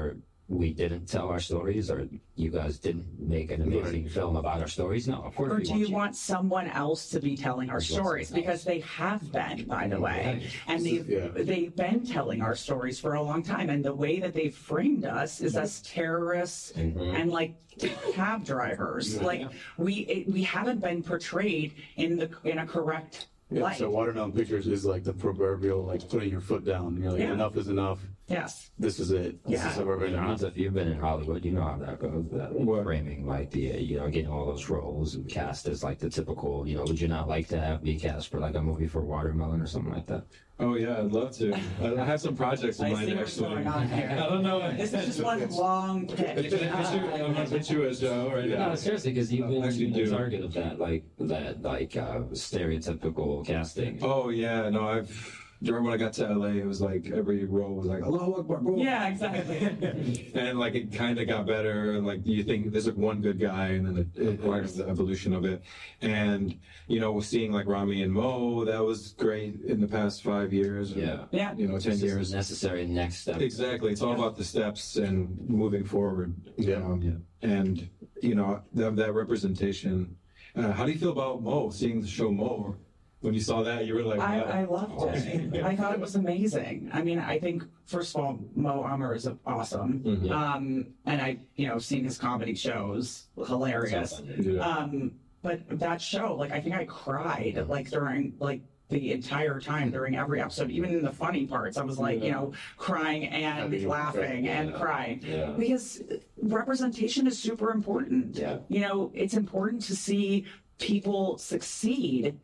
B: we didn't tell our stories, or you guys didn't make an amazing film about our stories. No, of course.
A: Or
B: we
A: do
B: want
A: you want someone else to be telling our stories? Because they have been, by the way. And they've,
C: Yeah.
A: they've been telling our stories for a long time. And the way that they've framed us is as terrorists and like cab drivers. Like we it, we haven't been portrayed in the in a correct
C: Yeah,
A: light.
C: so Watermelon Pictures is like the proverbial, like putting your foot down. You're like,
A: Yeah.
C: enough is enough.
A: Yes.
C: This is it. This
A: Yeah.
C: is what we're
B: To be
C: gonna
B: honest, if you've been in Hollywood, you know how that goes. That
D: What?
B: framing, like the uh, you know, getting all those roles and cast as like the typical. You know, would you not like to have be cast for like a movie for Watermelon or something like that?
D: Oh yeah, I'd love to. I I have some projects in
A: I
D: mind
A: see what's
D: actually.
A: going on here.
D: I don't know.
A: This is just one long pitch.
D: I'm gonna pitch you a show right now.
B: No, seriously, because you've been
D: Actually
B: the
D: do.
B: target of that, like that, like uh, stereotypical casting.
D: Oh yeah, no, I've. Do you remember when I got to L A? It was like every role was like Allahu Akbar, boom.
A: Yeah, exactly.
D: And like it kind of got better. And like you think there's like one good guy, and then it, it, like the evolution of it. And you know, seeing like Rami and Mo, that was great in the past five years. or,
B: Yeah.
A: Yeah.
D: You know, ten
B: This is
D: years.
B: the necessary next step.
D: Exactly. It's all about the steps and moving forward.
C: Yeah.
D: Um,
B: Yeah.
D: And you know that that representation. Uh, how do you feel about Mo? Seeing the show Mo, when you saw that, you were like,
A: I,
D: wow.
A: I loved it. I thought it was amazing. I mean, I think first of all, Mo Amer is awesome.
D: Mhm.
A: Um, and I, you know, seen his comedy shows, hilarious.
D: Yeah.
A: Um, but that show, like, I think I cried like during like the entire time during every episode, even in the funny parts. I was like, you know, crying and
C: Yeah.
A: laughing and
B: Yeah.
A: crying
B: Yeah.
A: because representation is super important.
B: Yeah.
A: You know, it's important to see people succeed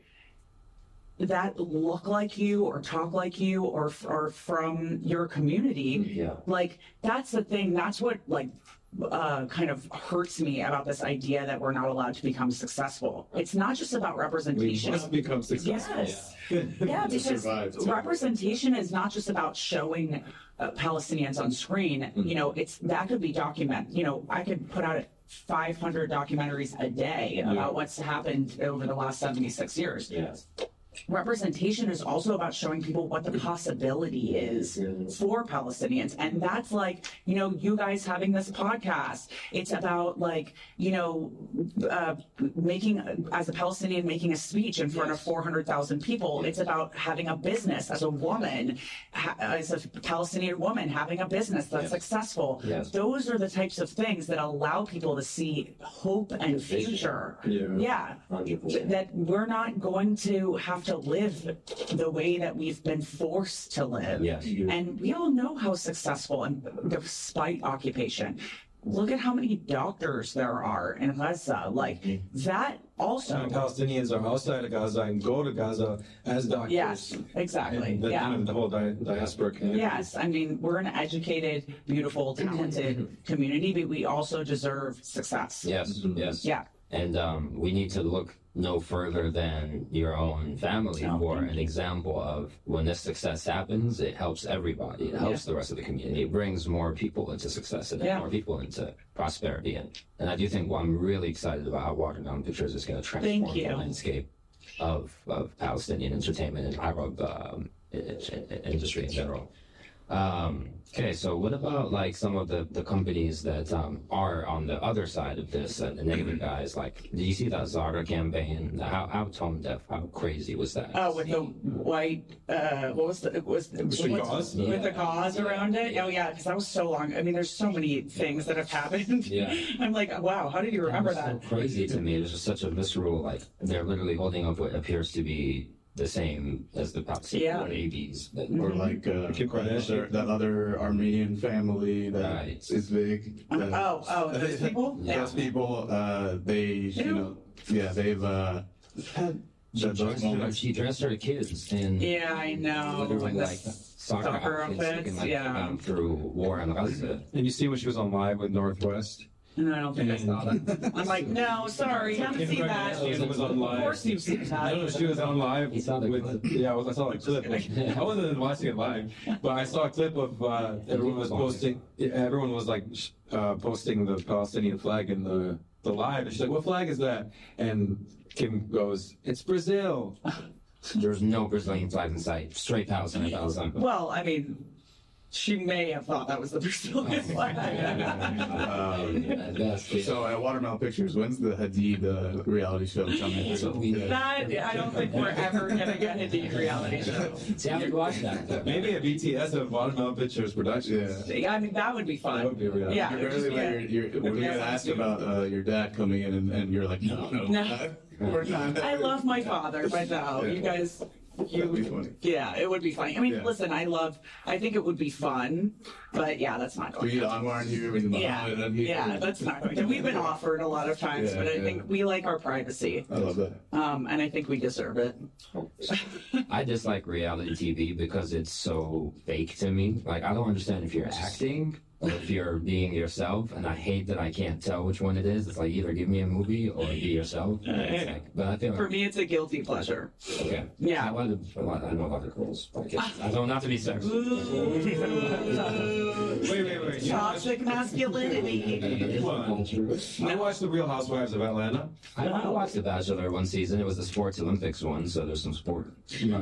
A: that look like you or talk like you or are from your community.
B: Yeah.
A: Like that's the thing. That's what like uh, kind of hurts me about this idea that we're not allowed to become successful. It's not just about
D: We
A: representation.
D: must become successful.
A: Yes. Yeah, because
C: survive, too.
A: representation is not just about showing uh, Palestinians on screen. You know, it's that could be document. You know, I could put out five hundred documentaries a day about what's happened over the last seventy-six years.
B: Yes.
A: Representation is also about showing people what the possibility is for Palestinians. And that's like, you know, you guys having this podcast. It's about like, you know, uh, making, as a Palestinian, making a speech in front of four hundred thousand people. It's about having a business as a woman, ha- as a Palestinian woman, having a business that's
B: Yes.
A: successful.
B: Yes.
A: Those are the types of things that allow people to see hope and future.
D: Yeah.
A: Yeah.
B: one hundred percent.
A: That we're not going to have to live the way that we've been forced to live.
B: Yes.
A: And we all know how successful and despite occupation. Look at how many doctors there are in Gaza. Like that also.
D: And Palestinians are outside of Gaza and go to Gaza as doctors.
A: Yes, exactly.
D: And the,
A: Yeah.
D: the whole di- diaspora community.
A: Yes, I mean, we're an educated, beautiful, talented community, but we also deserve success.
B: Yes. Yes.
A: Yeah.
B: And um, we need to look no further than your own family
A: Oh,
B: for
A: thank
B: an example of when this success happens, it helps everybody. It helps
A: Yeah.
B: the rest of the community. It brings more people into success and then
A: Yeah.
B: more people into prosperity. And, and I do think well, I'm really excited about how Watermelon Pictures is going to transform
A: Thank you.
B: the landscape of, of Palestinian entertainment and Arab um, i- i- industry in general. Um, okay, so what about like some of the, the companies that um, are on the other side of this, uh, the negative guys? Like, did you see that Zara campaign? How how tone deaf? How crazy was that?
A: Oh, with the white, uh, what was the, it was the,
D: the
A: what's-
D: gauze?
A: with the gauze around it? Oh yeah, because that was so long. I mean, there's so many things that have happened.
B: Yeah.
A: I'm like, wow, how did you remember
B: That
A: that?
B: was so crazy to me. It was just such a visceral, like they're literally holding up what appears to be the same as the Palestinian
A: Yeah.
B: babies. That,
C: Or like uh,
D: Kim
C: that, other,
D: Kardashian.
C: that other Armenian family that
B: Right.
C: is big.
A: Uh,
C: that-
A: oh, oh, those people?
B: Yeah.
C: Those people, uh, they, you know, yeah, they've uh, had
B: she,
C: that- those
B: dressed her,
C: moments.
B: she dressed her kids in
A: Yeah, I know.
B: literally
A: Like the
B: like soccer,
A: soccer
B: outfits,
A: outfits,
B: looking like
A: yeah.
B: um, through war in Gaza.
D: And you see when she was on live with Northwest.
A: No, I don't think I saw that. I'm like, no, sorry, haven't
D: Kim
A: seen that.
D: Kardashian was on
A: Of
D: live.
A: course you've seen
D: I don't know.
A: that.
D: She was on live.
B: You saw the
D: with,
B: clip?
D: Yeah, I was- I saw a clip. I wasn't watching it live, but I saw a clip of uh, everyone was posting. yeah, Everyone was like sh- uh, posting the Palestinian flag in the the live. And she's like, "What flag is that?" And Kim goes, "It's Brazil."
B: There's no Brazilian flag in sight. Straight Palestinian Palestine.
A: Well, I mean, She may have thought that was the Priscilla flag.
B: Um, that's the-
C: So at Watermelon Pictures, when's the Hadid uh, reality show coming?
B: So we-
A: That, I don't think we're ever going to get a deep reality show.
B: See, I would watch that.
D: Maybe a B T S of Watermelon Pictures Productions.
C: Yeah.
A: I mean, that would be fun.
D: That would be a reality.
A: Yeah.
C: You're barely like, you're, you're, when we get asked about uh, your dad coming in, and, and you're like, no, no,
A: No.
C: we're not.
A: I love my father, but no, you guys.
C: That'd be funny.
A: Yeah, it would be funny. I mean,
C: Yeah.
A: listen, I love. I think it would be fun, but yeah, that's not going.
C: We need Anwar in here. We need
A: Yeah,
C: Muhammad in here.
A: yeah, that's not going to. We've been offered a lot of times,
C: Yeah,
A: but I
C: yeah.
A: think we like our privacy,
C: I love that.
A: um, and I think we deserve it.
B: I dislike reality T V because it's so fake to me. Like, I don't understand if you're acting or if you're being yourself, and I hate that I can't tell which one it is. It's like, either give me a movie or be yourself. It's like, but I feel
A: For
B: like,
A: me, it's a guilty pleasure.
B: okay.
A: Yeah.
B: I, want to, I know other girls. I guess. I don't not to be sexist.
D: Wait, wait, wait. You watched,
A: Toxic masculinity.
D: Come on. I watched The Real Housewives of Atlanta.
B: I, I watched The Bachelor one season. It was the Sports Olympics one, so there's some sport.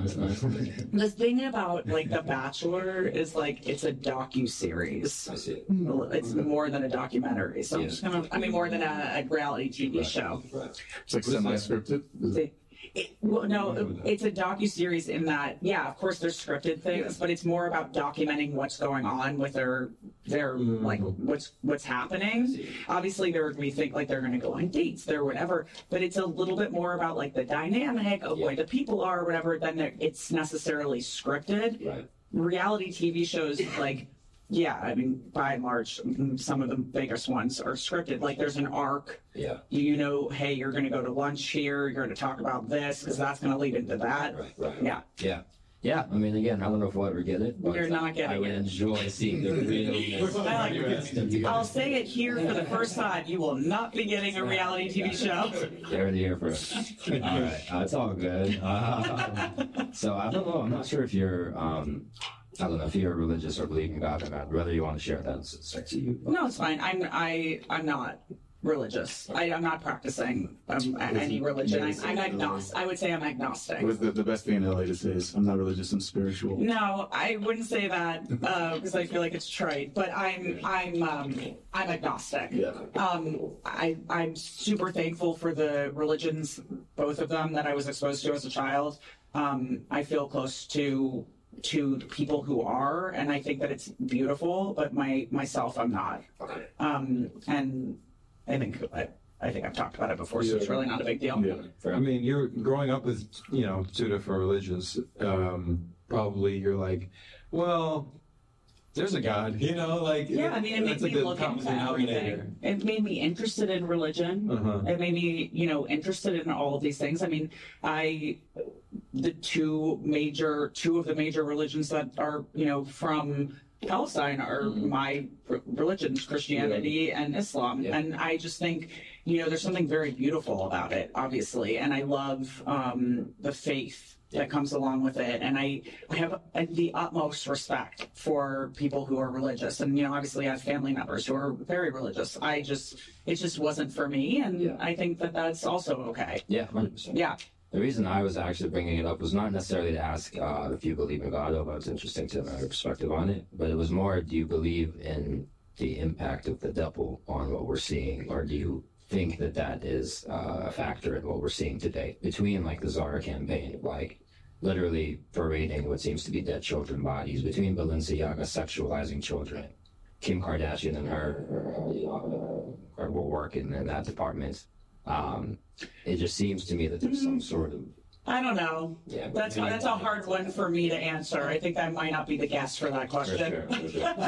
A: The thing about like The Bachelor is like it's a docu-series.
B: I see it.
A: It's more than a documentary. So I'm
B: Yeah.
A: just gonna, I mean, more than a, a reality T V show.
B: Right.
C: It's like semi-scripted. Is it-
A: It, well, no, it's a docu-series in that, yeah, of course there's scripted things, but it's more about documenting what's going on with their, their like what's what's happening. Obviously, they're we think like they're going to go on dates, there, whatever, but it's a little bit more about like the dynamic of what the people are, or whatever, than they're- it's necessarily scripted.
B: Right.
A: Reality T V shows like. Yeah, I mean, by and large, mm, some of the biggest ones are scripted. Like, there's an arc.
B: Yeah.
A: You know, hey, you're going to go to lunch here. You're going to talk about this because that's going to lead into that.
B: Right, right.
A: Yeah.
B: Yeah. Yeah, I mean, again, I don't know if we'll ever get it. But
A: You're not getting
B: I would
A: it.
B: enjoy seeing the realness.
A: I like it. I'll say it here for the first time. You will not be getting a reality T V show.
B: They're here for us. All right, uh, it's all good. Uh, so I don't know. I'm not sure if you're. Um, I don't know if you're religious or believe in God or not. Whether you want to share that, it's it's up to you.
A: No, it's fine. I'm I I'm not religious. I, I'm not practicing um, any religion. I'm, I'm agnostic. I would say I'm agnostic.
C: What is the, the best thing in L A to say is, I'm not religious, I'm spiritual.
A: No, I wouldn't say that because I feel like it's trite. But I'm I'm um, I'm agnostic.
C: Yeah.
A: Um, I I'm super thankful for the religions, both of them, that I was exposed to as a child. Um, I feel close to to the people who are, and I think that it's beautiful. But my myself, I'm not. Um, and I think I, I think I've talked about it before, so it's really not a big deal.
C: Yeah.
D: I mean, you're growing up with, you know, two different religions. Um, probably you're like, well, there's a God, you know, like.
A: Yeah, I mean, it made
D: that's a
A: me
D: good
A: look
D: common
A: into
D: denominator.
A: everything. It made me interested in religion.
D: Uh-huh.
A: It made me, you know, interested in all of these things. I mean, I, the two major, two of the major religions that are, you know, from Palestine are my r- religions, Christianity and Islam.
B: Yeah.
A: And I just think, you know, there's something very beautiful about it, obviously. And I love um, the faith that comes along with it. And I, I have uh, the utmost respect for people who are religious. And, you know, obviously I have family members who are very religious. I just, it just wasn't for me. And
B: Yeah.
A: I think that that's also okay.
B: Yeah, one hundred percent.
A: Yeah.
B: The reason I was actually bringing it up was not necessarily to ask uh, if you believe in God, although it's interesting to know your perspective on it, but it was more, do you believe in the impact of the devil on what we're seeing, or do you think that that is uh, a factor in what we're seeing today between like the Zara campaign, like literally parading what seems to be dead children bodies, between Balenciaga sexualizing children, Kim Kardashian and her, her you know, incredible work in, in that department. Um, it just seems to me that there's some sort of
A: I don't know.
B: Yeah,
A: That's
B: maybe-
A: that's a hard one for me to answer. I think I might not be the guest for that
B: for
A: question.
B: sure, for sure.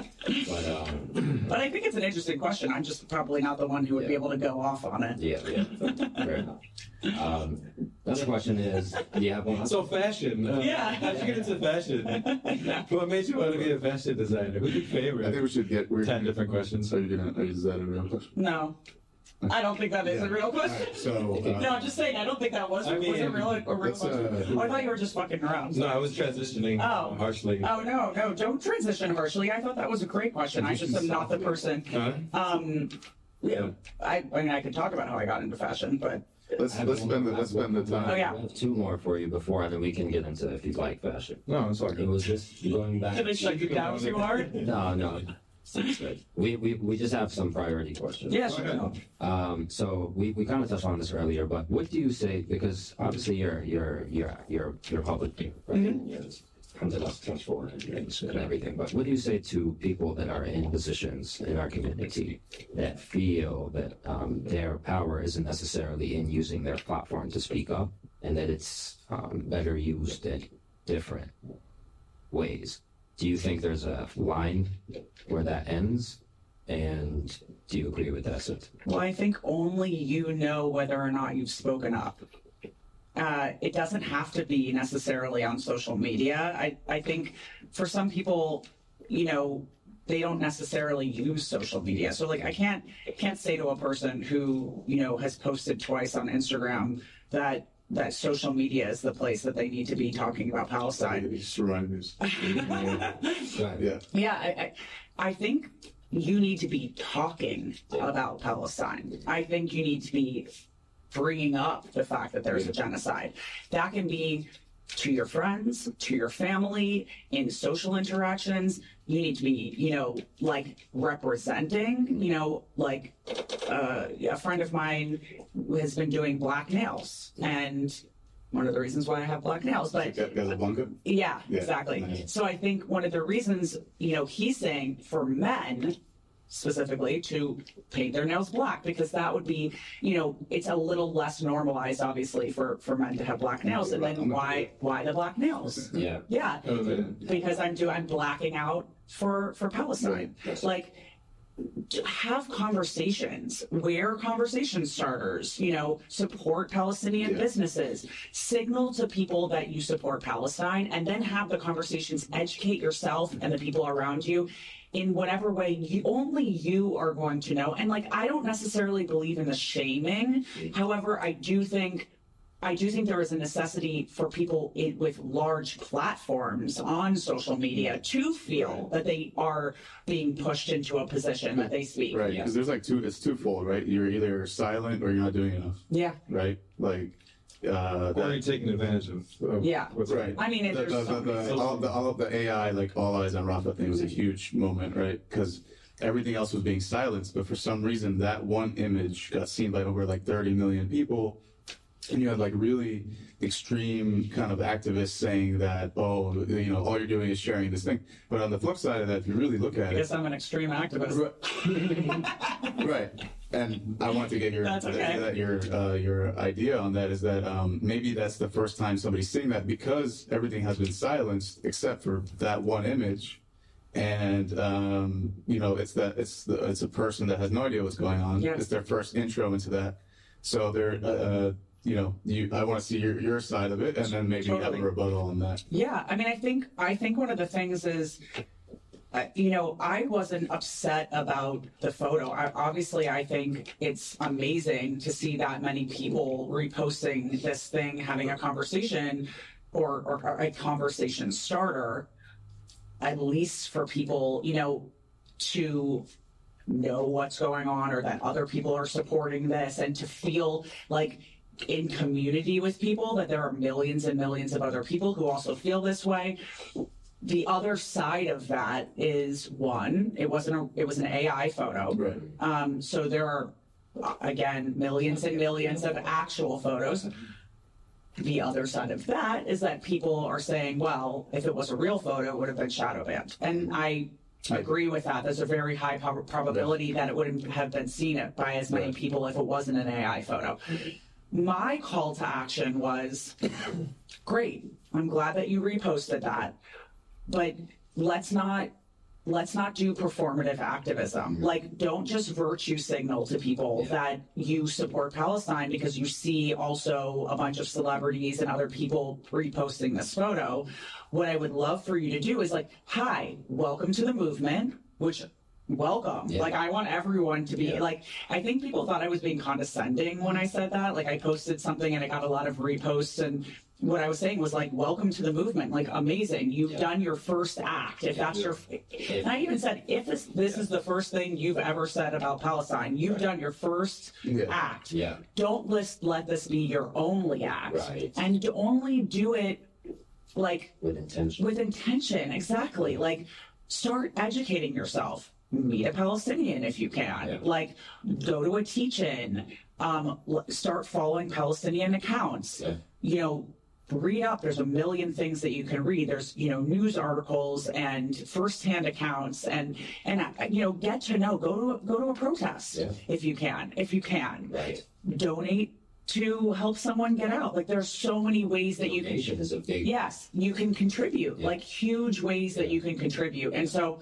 B: But um,
A: But I think it's an interesting question. I'm just probably not the one who would be
B: Yeah.
A: able to go off on it.
B: yeah, yeah, fair enough. Um, another question is, do you have one?
D: So fashion. Uh,
A: Yeah.
D: How'd you get into fashion? What made you want to be a fashion designer? Who's your
C: I think
D: favorite?
C: we should get. We're,
D: Ten different questions.
C: Are you gonna? Is that a real question?
A: No. I don't think that is a real question.
C: So. Uh,
A: No, I'm just saying, I don't think that was,
D: I
A: was it
D: mean,
A: real, a real
C: let's, uh,
A: question. Oh, I thought you were just fucking around.
D: No, I was transitioning
A: Oh.
D: harshly.
A: Oh, no, no, don't transition harshly. I thought that was a great question. I just am not the person.
D: Huh?
A: Um,
D: Yeah.
A: I, I mean, I could talk about how I got into fashion, but
C: Let's let's spend the let's spend the time.
A: Oh, yeah.
B: I have two more for you before, and then we can get into if you'd like fashion.
D: No, it's like
B: It was just going back.
A: Did I shut you down too hard?
B: No, no. It's good. We, we we just have some priority questions.
A: Yeah, sure.
B: Um, so we, we kind of touched on this earlier, but what do you say? Because obviously you're you're you're you're you're public, right?
A: Mm-hmm.
B: You're under us for and, and everything. But what do you say to people that are in positions in our community that feel that um, their power isn't necessarily in using their platform to speak up, and that it's um, better used in different ways? Do you think there's a line where that ends? And do you agree with that sentiment?
A: Well, I think only you know whether or not you've spoken up. Uh, it doesn't have to be necessarily on social media. I, I think for some people, you know, they don't necessarily use social media. So like I can't can't say to a person who, you know, has posted twice on Instagram that that social media is the place that they need to be talking about Palestine.
C: Just remind us. Yeah.
A: Yeah, I, I, I think you need to be talking about Palestine. I think you need to be bringing up the fact that there's a genocide. That can be to your friends, to your family, in social interactions. You need to be, you know, like representing, you know, like uh, a friend of mine has been doing black nails. And one of the reasons why I have black nails, but
C: Casablanca?
A: yeah,
C: Yeah,
A: exactly.
C: nice.
A: So I think one of the reasons, you know, he's saying for men specifically to paint their nails black, because that would be, you know, it's a little less normalized, obviously, for, for men to have black nails. And then why why the black nails?
B: Yeah.
A: Yeah,
D: Oh, yeah.
A: because I'm do I'm blacking out for for Palestine. Like, have conversations, wear conversation starters, you know, support Palestinian
C: Yeah.
A: businesses, signal to people that you support Palestine, and then have the conversations, educate yourself and the people around you in whatever way you only you are going to know. And like, I don't necessarily believe in the shaming. However, I do think I do think there is a necessity for people in, with large platforms on social media to feel that they are being pushed into a position that they speak.
C: Right, because there's like two, it's twofold, right? You're either silent or you're not doing enough,
A: Yeah.
C: right? Like, uh,
D: Or you're
C: that,
D: taking advantage of, of
A: Yeah.
D: what's
C: right.
A: I mean, it-
C: the,
A: there's
C: the, the,
A: so
C: the, all, the, all of the A I, like All Eyes on Rafa thing was a huge moment, right? Because everything else was being silenced, but for some reason that one image got seen by over like thirty million people. And you had like really extreme kind of activists saying that, oh, you know, all you're doing is sharing this thing. But on the flip side of that, if you really look at
A: I
C: it,
A: guess I'm an extreme activist.
C: right. And I want to get your
A: That's okay.
C: that your uh, your idea on that is that um, maybe that's the first time somebody's seeing that, because everything has been silenced except for that one image. And um, you know, it's that it's the, it's a person that has no idea what's going on.
A: Yes.
C: It's their first intro into that. So they're uh, you know, you I want to see your, your side of it, and then maybe have
A: Totally.
C: a rebuttal on that.
A: Yeah, I mean, I think I think one of the things is, uh, you know, I wasn't upset about the photo. I, obviously, I think it's amazing to see that many people reposting this thing, having a conversation, or, or a conversation starter, at least for people, you know, to know what's going on, or that other people are supporting this, and to feel like in community with people, that there are millions and millions of other people who also feel this way. The other side of that is, one, it wasn't a, it was an A I photo.
C: Right.
A: Um, so there are, uh, again, millions and millions of actual photos. The other side of that is that people are saying, well, if it was a real photo, it would have been shadow banned. And I agree with that. There's a very high prob- probability that it wouldn't have been seen by as many people if it wasn't an A I photo. My call to action was, great, I'm glad that you reposted that, but let's not let's not do performative activism. Like, don't just virtue signal to people that you support Palestine because you see also a bunch of celebrities and other people reposting this photo. What I would love for you to do is like, hi, welcome to the movement, which welcome.
B: Yeah.
A: Like, I want everyone to be
B: Yeah.
A: like, I think people thought I was being condescending when I said that. Like, I posted something and I got a lot of reposts, and what I was saying was like, welcome to the movement. Like, amazing. You've
B: Yeah.
A: done your first act. If that's your, and I even said, if this, this is the first thing you've ever said about Palestine, you've done your first
C: Yeah.
A: act.
B: Yeah.
A: Don't list, let this be your only act.
B: Right.
A: And to only do it like
B: With intention.
A: with intention. Exactly. Like, start educating yourself. Meet a Palestinian if you can.
B: Yeah.
A: Like, go to a teach-in. Um, l- start following Palestinian accounts.
B: Yeah.
A: You know, read up. There's a million things that you can read. There's, you know, news articles and firsthand accounts, and and uh, you know, get to know. Go to a, go to a protest
B: Yeah.
A: if you can. If you can,
B: Right.
A: donate to help someone get out. Like, there's so many ways that you can.
B: Donation is a big.
A: Yes, you can contribute.
B: Yeah.
A: Like, huge ways that
B: Yeah.
A: you can contribute, and so.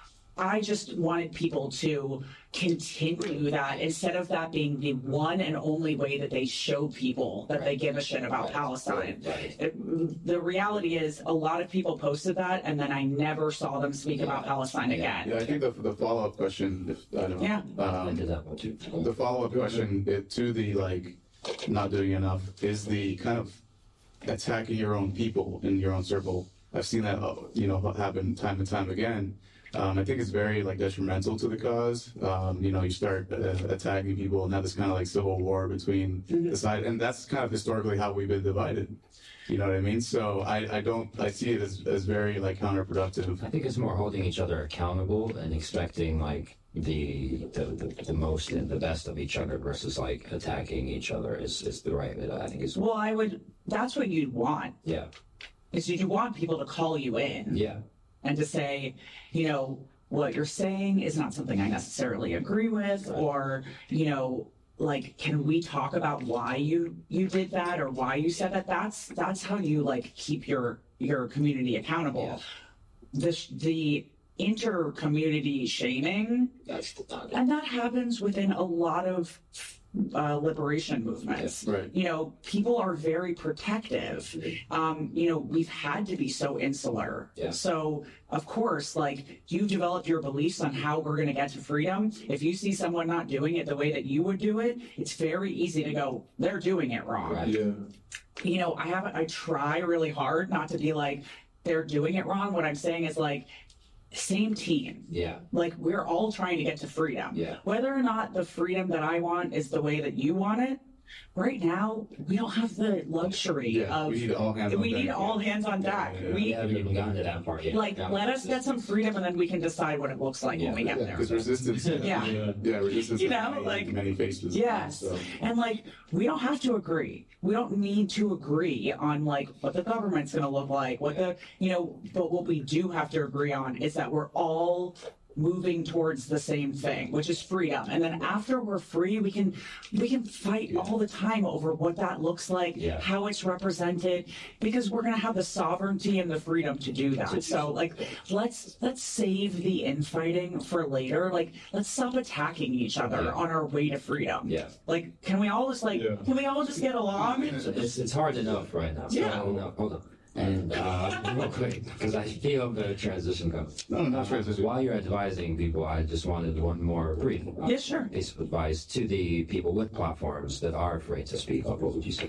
A: I just wanted people to continue that instead of that being the one and only way that they show people that they give a shit about
B: Right.
A: Palestine.
B: Right.
A: It, the reality is, a lot of people posted that, and then I never saw them speak about Palestine
B: Yeah.
A: again.
C: Yeah, I think the, the follow up question, if I don't know,
A: Yeah.
B: I
C: um,
B: did that one too.
C: the follow up question it, to the like not doing enough is the kind of attacking your own people in your own circle. I've seen that uh, you know happen time and time again. Um, I think it's very like detrimental to the cause. Um, you know, you start uh, attacking people, and have this kind of like civil war between the side, and that's kind of historically how we've been divided. You know what I mean? So I, I don't I see it as, as very like counterproductive.
B: I think it's more holding each other accountable and expecting like the the, the, the most and the best of each other versus like attacking each other is, is the right way. I think is
A: Well, I would. That's what you'd want.
B: yeah
A: Is you want people to call you in.
B: yeah
A: And to say, you know, what you're saying is not something I necessarily agree with, or, you know, like, can we talk about why you you did that or why you said that? That's that's how you like keep your your community accountable.
B: Yeah.
A: The sh- the inter-community shaming,
B: that's not
A: and that happens within a lot of uh, liberation movements.
C: Yeah, right.
A: You know, people are very protective. Um, you know, we've had to be so insular.
B: Yeah.
A: So, of course, like, you develop your beliefs on how we're going to get to freedom. If you see someone not doing it the way that you would do it, it's very easy to go, they're doing it wrong.
B: Right.
D: Yeah.
A: You know, I have I try really hard not to be like, they're doing it wrong. What I'm saying is, like, same team.
B: yeah
A: Like, we're all trying to get to freedom.
B: Yeah.
A: Whether or not the freedom that I want is the way that you want it, right now, we don't have the luxury
C: Yeah,
A: of.
C: we need all hands on
A: we
C: deck.
A: need all hands on deck.
C: Yeah, yeah, yeah.
B: we
A: We,
B: haven't even gotten to that part yet.
A: like,
B: Now,
A: let us get some freedom, and then we can decide what it looks like
B: Yeah,
A: when we get
C: Yeah,
A: there.
C: because resistance.
A: Yeah.
D: Yeah.
C: Yeah, resistance.
A: You
C: has
A: know,
C: many,
A: like-
C: many faces.
A: Yes.
C: So,
A: And, like, we don't have to agree. We don't need to agree on, like, what the government's going to look like, what the, you know, but what we do have to agree on is that we're all moving towards the same thing, which is freedom. And then after we're free, we can we can fight all the time over what that looks like,
B: Yeah.
A: how it's represented, because we're gonna have the sovereignty and the freedom to do that. So, like, let's let's save the infighting for later. Like, let's stop attacking each other
B: Yeah.
A: on our way to freedom.
B: Yeah.
A: Like, can we all just like
D: Yeah.
A: can we all just get along?
B: It's, it's hard enough right now.
A: Yeah.
B: So, no, hold on. And uh, real quick, because I feel the transition coming.
C: No, not transition.
B: While you're advising people, I just wanted one more brief uh,
A: Yeah, sure.
B: piece of advice to the people with platforms that are afraid to speak up. What would you say?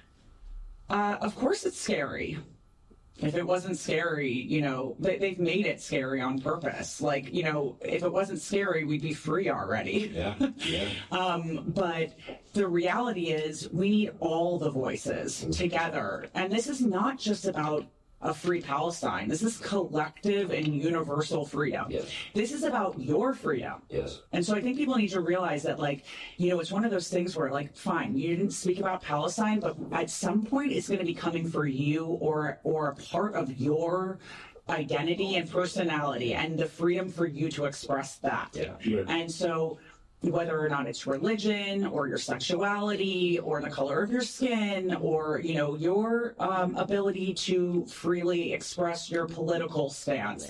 A: Uh, of course, it's scary. If it wasn't scary, you know, they, they've made it scary on purpose. Like, you know, if it wasn't scary, we'd be free already.
B: Yeah, yeah.
A: Um, but the reality is, we need all the voices together. And this is not just about a free Palestine. This is collective and universal freedom.
B: Yes.
A: This is about your freedom.
B: Yes.
A: And so I think people need to realize that, like, you know, it's one of those things where, like, fine, you didn't speak about Palestine, but at some point it's going to be coming for you or or a part of your identity and personality and the freedom for you to express that.
B: Yeah.
C: Right.
A: And so whether or not it's religion or your sexuality or the color of your skin or, you know, your um, ability to freely express your political stance,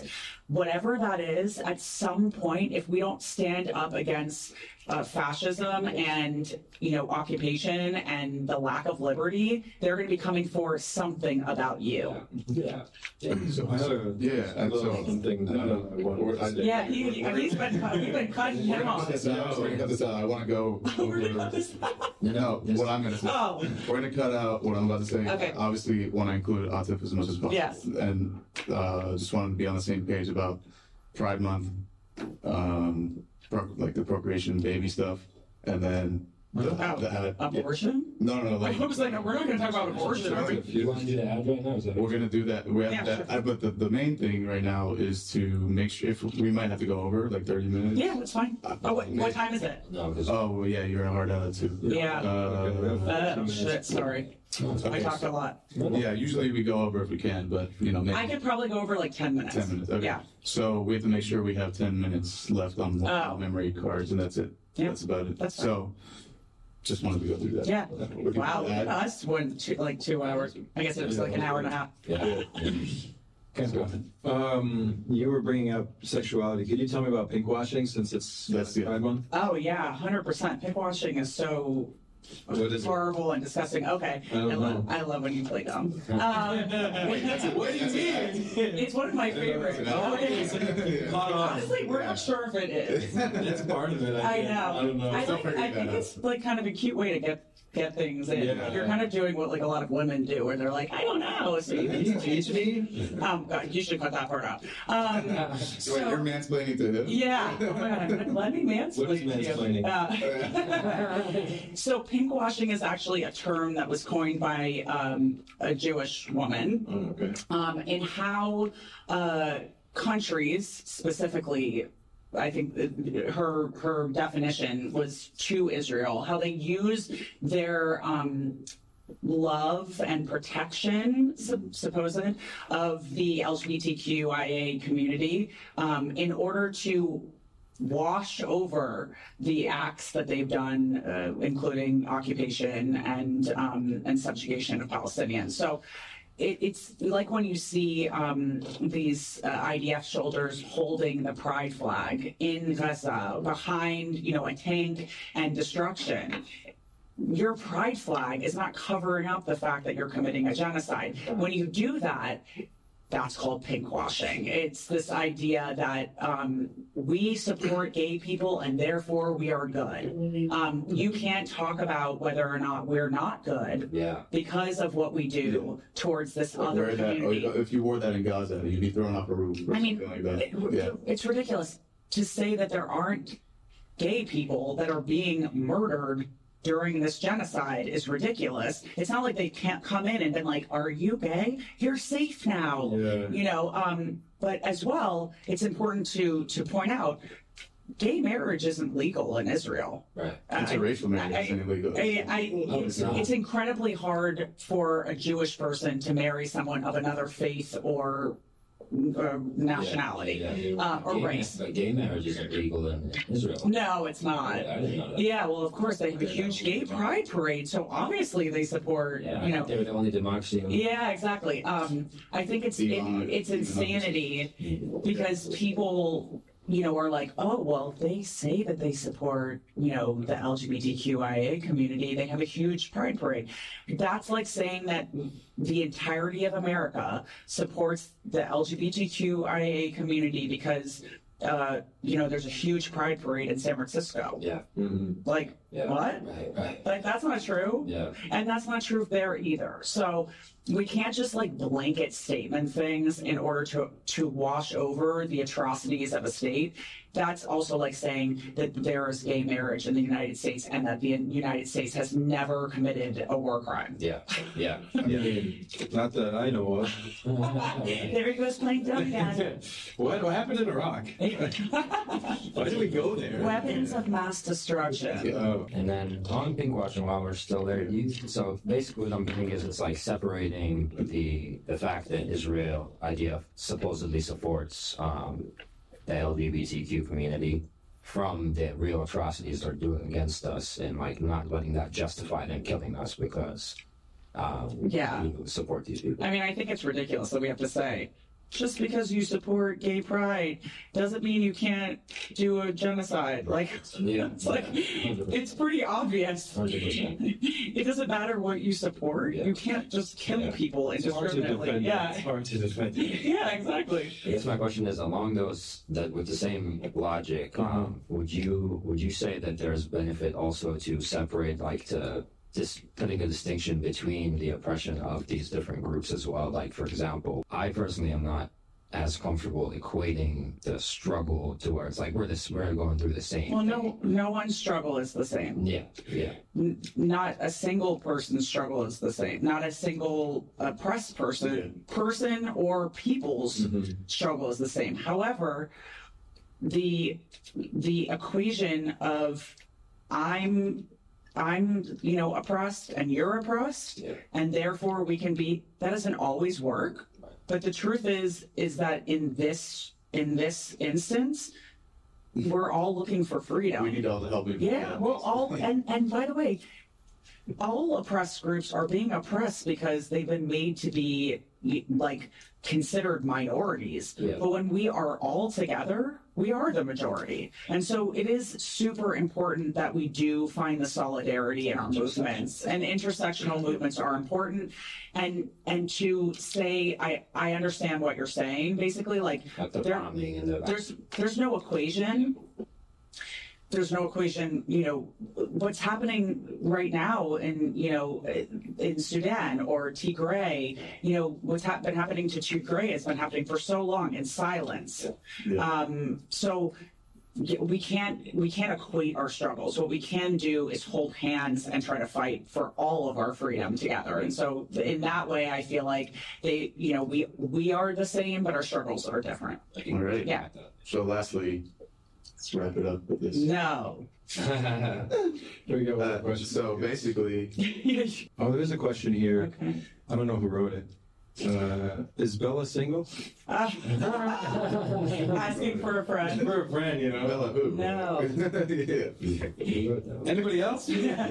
A: whatever that is, at some point, if we don't stand up against uh, fascism and, you know, occupation and the lack of liberty, they're going to be coming for something about you.
B: Yeah.
C: So,
D: I had a
C: yeah, and
D: little
C: so
D: something that
C: no,
D: I wanted to
C: I-
D: say.
A: Yeah, he, he's been, cut- we've been cutting
C: We're
A: him
C: gonna
A: off.
C: cut this out. We're gonna cut this out. I want to go
A: We're gonna cut
C: over.
A: this out.
C: No, what I'm gonna say.
A: Oh.
C: We're gonna cut out what I'm about to say.
A: Okay.
C: Obviously, want to include Atif as much as possible.
A: Yes.
C: And uh, just want to be on the same page about Pride Month, um, pro- like the procreation baby stuff, and then the,
A: Oh,
C: the ad.
A: abortion?
C: No, no, no. Like,
A: I was like, we're not going to talk about abortion, are we?
B: If you want to do the ad right now, is that
C: we're gonna do that. We have
A: Yeah,
C: that.
A: sure.
C: I, but the, the main thing right now is to make sure if we might have to go over like thirty minutes.
A: Yeah, that's fine. Oh, what, what time is it?
B: no, because
C: Oh well, yeah, you're a hard out too.
A: Yeah.
C: Uh,
A: Uh, shit, sorry. I
C: okay.
A: talked a lot.
C: Yeah, usually we go over if we can, but you know, maybe
A: I could probably go over like ten minutes.
C: ten minutes. Okay.
A: Yeah.
C: So we have to make sure we have ten minutes left on the
A: Oh.
C: memory cards, and that's it.
A: Yeah,
C: That's about it.
A: that's fine.
C: so just wanted to go through that.
A: Yeah.
C: We can
A: Wow,
C: add-
A: us went two, like two hours. I guess it was like an hour and a half.
B: yeah.
D: Um, you were bringing up sexuality. Could you tell me about pink washing since it's
C: That's the-
D: Pride Month?
A: Oh yeah, one hundred percent. Pink washing is so
D: What is it?
A: horrible and disgusting. Okay,
D: I don't
A: I, love,
D: know.
A: I love when you play dumb. Um,
C: What do you mean?
A: it's one of my favorites.
C: Oh,
D: Caught on.
A: Honestly, we're not sure if it is.
D: It's part of it. I,
A: I
D: think.
A: know.
D: I don't know.
A: I,
C: Still
A: like,
C: figuring
A: I think
C: that
A: it's like kind of a cute way to get get things in.
D: Yeah.
A: You're kind of doing what like a lot of women do, where they're like, I don't know. So
D: Can you teach me?
A: um, God, you should cut that part out. Um,
C: So wait, you're mansplaining to him?
A: yeah. Oh my God. Let me mansplain.
D: What is
A: to you.
D: mansplaining?
A: Uh, so pink washing is actually a term that was coined by um, a Jewish woman.
D: Oh, okay.
A: Um, in how uh, countries specifically, I think that her her definition was to Israel, how they use their um, love and protection, sup- supposed, of the L G B T Q I A community um, in order to wash over the acts that they've done, uh, including occupation and um, and subjugation of Palestinians. So it, it's like when you see um, these uh, I D F soldiers holding the pride flag in Gaza behind, you know, a tank and destruction. Your pride flag is not covering up the fact that you're committing a genocide. When you do that, that's called pink washing. It's this idea that um, we support gay people and therefore we are good. Um, you can't talk about whether or not we're not good
B: Yeah.
A: because of what we do towards this other
C: Wear that, or
A: community.
C: if you wore that in Gaza, you'd be thrown off a roof or
A: I mean,
C: something like that.
A: it-
C: yeah.
A: it's ridiculous to say that there aren't gay people that are being murdered during this genocide is ridiculous. It's not like they can't come in and been like, are you gay? You're safe now.
D: Yeah.
A: You know, um, but as well, it's important to to point out gay marriage isn't legal in Israel.
B: Right.
C: Interracial marriage
A: I-
C: isn't illegal.
A: I, I,
B: No,
A: it's,
B: it's not.
A: it's incredibly hard for a Jewish person to marry someone of another faith or uh, nationality
B: Yeah.
A: uh, or
B: Gay-
A: race.
B: But gay marriage isn't legal in Israel.
A: No, it's not.
B: I didn't know that.
A: Yeah, well, of course, they have a huge gay pride parade, so obviously they support,
B: Yeah,
A: you know.
B: they were the only democracy. In
A: Yeah, exactly. Um, I think it's it, it's insanity because people, you know, are like, oh, well, they say that they support, you know, the L G B T Q I A community. They have a huge pride parade. That's like saying that the entirety of America supports the L G B T Q I A community because, uh, you know, there's a huge pride parade in San Francisco.
B: Yeah.
D: Mhm.
A: Like,
B: Yeah.
A: what?
B: Right. Right.
A: Like, that's not true.
B: Yeah.
A: And that's not true there either. So we can't just like blanket statement things in order to to wash over the atrocities of a state. That's also like saying that there is gay marriage in the United States and that the United States has never committed a war crime.
B: Yeah. Yeah.
D: I mean, not that I know of.
A: There he goes playing dumb again.
D: What, what happened in Iraq? Why did we go there?
A: Weapons of mass destruction.
D: Oh.
B: And then on pink washing, while we're still there, you, so basically what I'm thinking is it's like separating the the fact that Israel idea supposedly supports um, the L G B T Q community from the real atrocities they're doing against us, and like not letting that justify them killing us because um,
A: Yeah.
B: we support these people.
A: I mean, I think it's ridiculous that we have to say just because you support gay pride doesn't mean you can't do a genocide. Like,
B: Yeah.
A: it's like, it's pretty obvious.
B: one hundred percent.
A: It doesn't matter what you support.
B: Yeah.
A: You can't just kill
B: Yeah.
A: people
D: It's hard to
A: indiscriminately.
D: defend.
A: Yeah.
D: It's hard to defend.
A: Yeah, exactly.
B: I guess my question is along those that with the same logic, um, would you would you say that there's benefit also to separate like to just putting a distinction between the oppression of these different groups as well? Like for example, I personally am not as comfortable equating the struggle to where it's like we're this we're going through the same.
A: Well,
B: thing.
A: no, no one's struggle is the same.
B: Yeah, yeah,
A: N- Not a single person's struggle is the same. Not a single oppressed person, person or people's struggle is the same. However, the the equation of I'm I'm you know oppressed and you're oppressed,
B: Yeah.
A: and therefore we can be, that doesn't always work. But the truth is is that in this in this instance, we're all looking for freedom.
C: We need all the help we can
A: Yeah,
C: get.
A: well, all and and by the way, all oppressed groups are being oppressed because they've been made to be like considered minorities.
B: Yeah.
A: But when we are all together, we are the majority. And so it is super important that we do find the solidarity in our movements, and intersectional movements are important. And and to say, I I understand what you're saying. Basically, like
B: like the
A: there-
B: bombing and the
A: there's there's no equation. There's no equation, you know, what's happening right now in, you know, in Sudan or Tigray, you know, what's ha- been happening to Tigray has been happening for so long in silence.
C: Yeah.
A: Um, so y- we can't, we can't equate our struggles. What we can do is hold hands and try to fight for all of our freedom together. And so in that way, I feel like they, you know, we, we are the same, but our struggles are different.
C: All right.
A: Yeah.
C: So lastly, let's wrap it up with this.
A: No.
D: Here we go. with the
C: Uh,
D: question.
C: so basically,
D: Oh, there's a question here.
A: Okay.
D: I don't know who wrote it. Uh, is Bella single?
A: Uh, asking for a friend.
D: For a friend, you know.
C: Bella who?
A: No.
C: yeah.
D: Anybody else?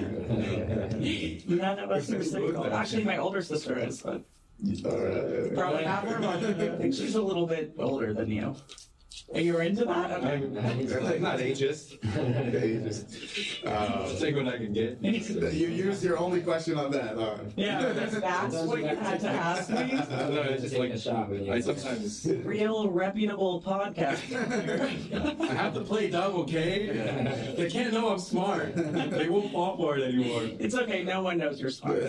A: None of us are single. Actually, my older sister is, but
C: All right.
A: probably not her. But I think she's a little bit older than you. Are you into that? Okay.
D: I'm, I'm not ageist.
C: Ages. Uh,
D: I'll take what I can get.
C: you used your only question on that. All right.
A: Yeah, that's what you had to ask me.
D: No, it's just
B: Take
D: like
B: a shot when you-
D: I sometimes
A: Real reputable podcast.
D: I have to play dumb, okay? They can't know I'm smart. They won't fall for it anymore.
A: It's okay. No one knows you're smart.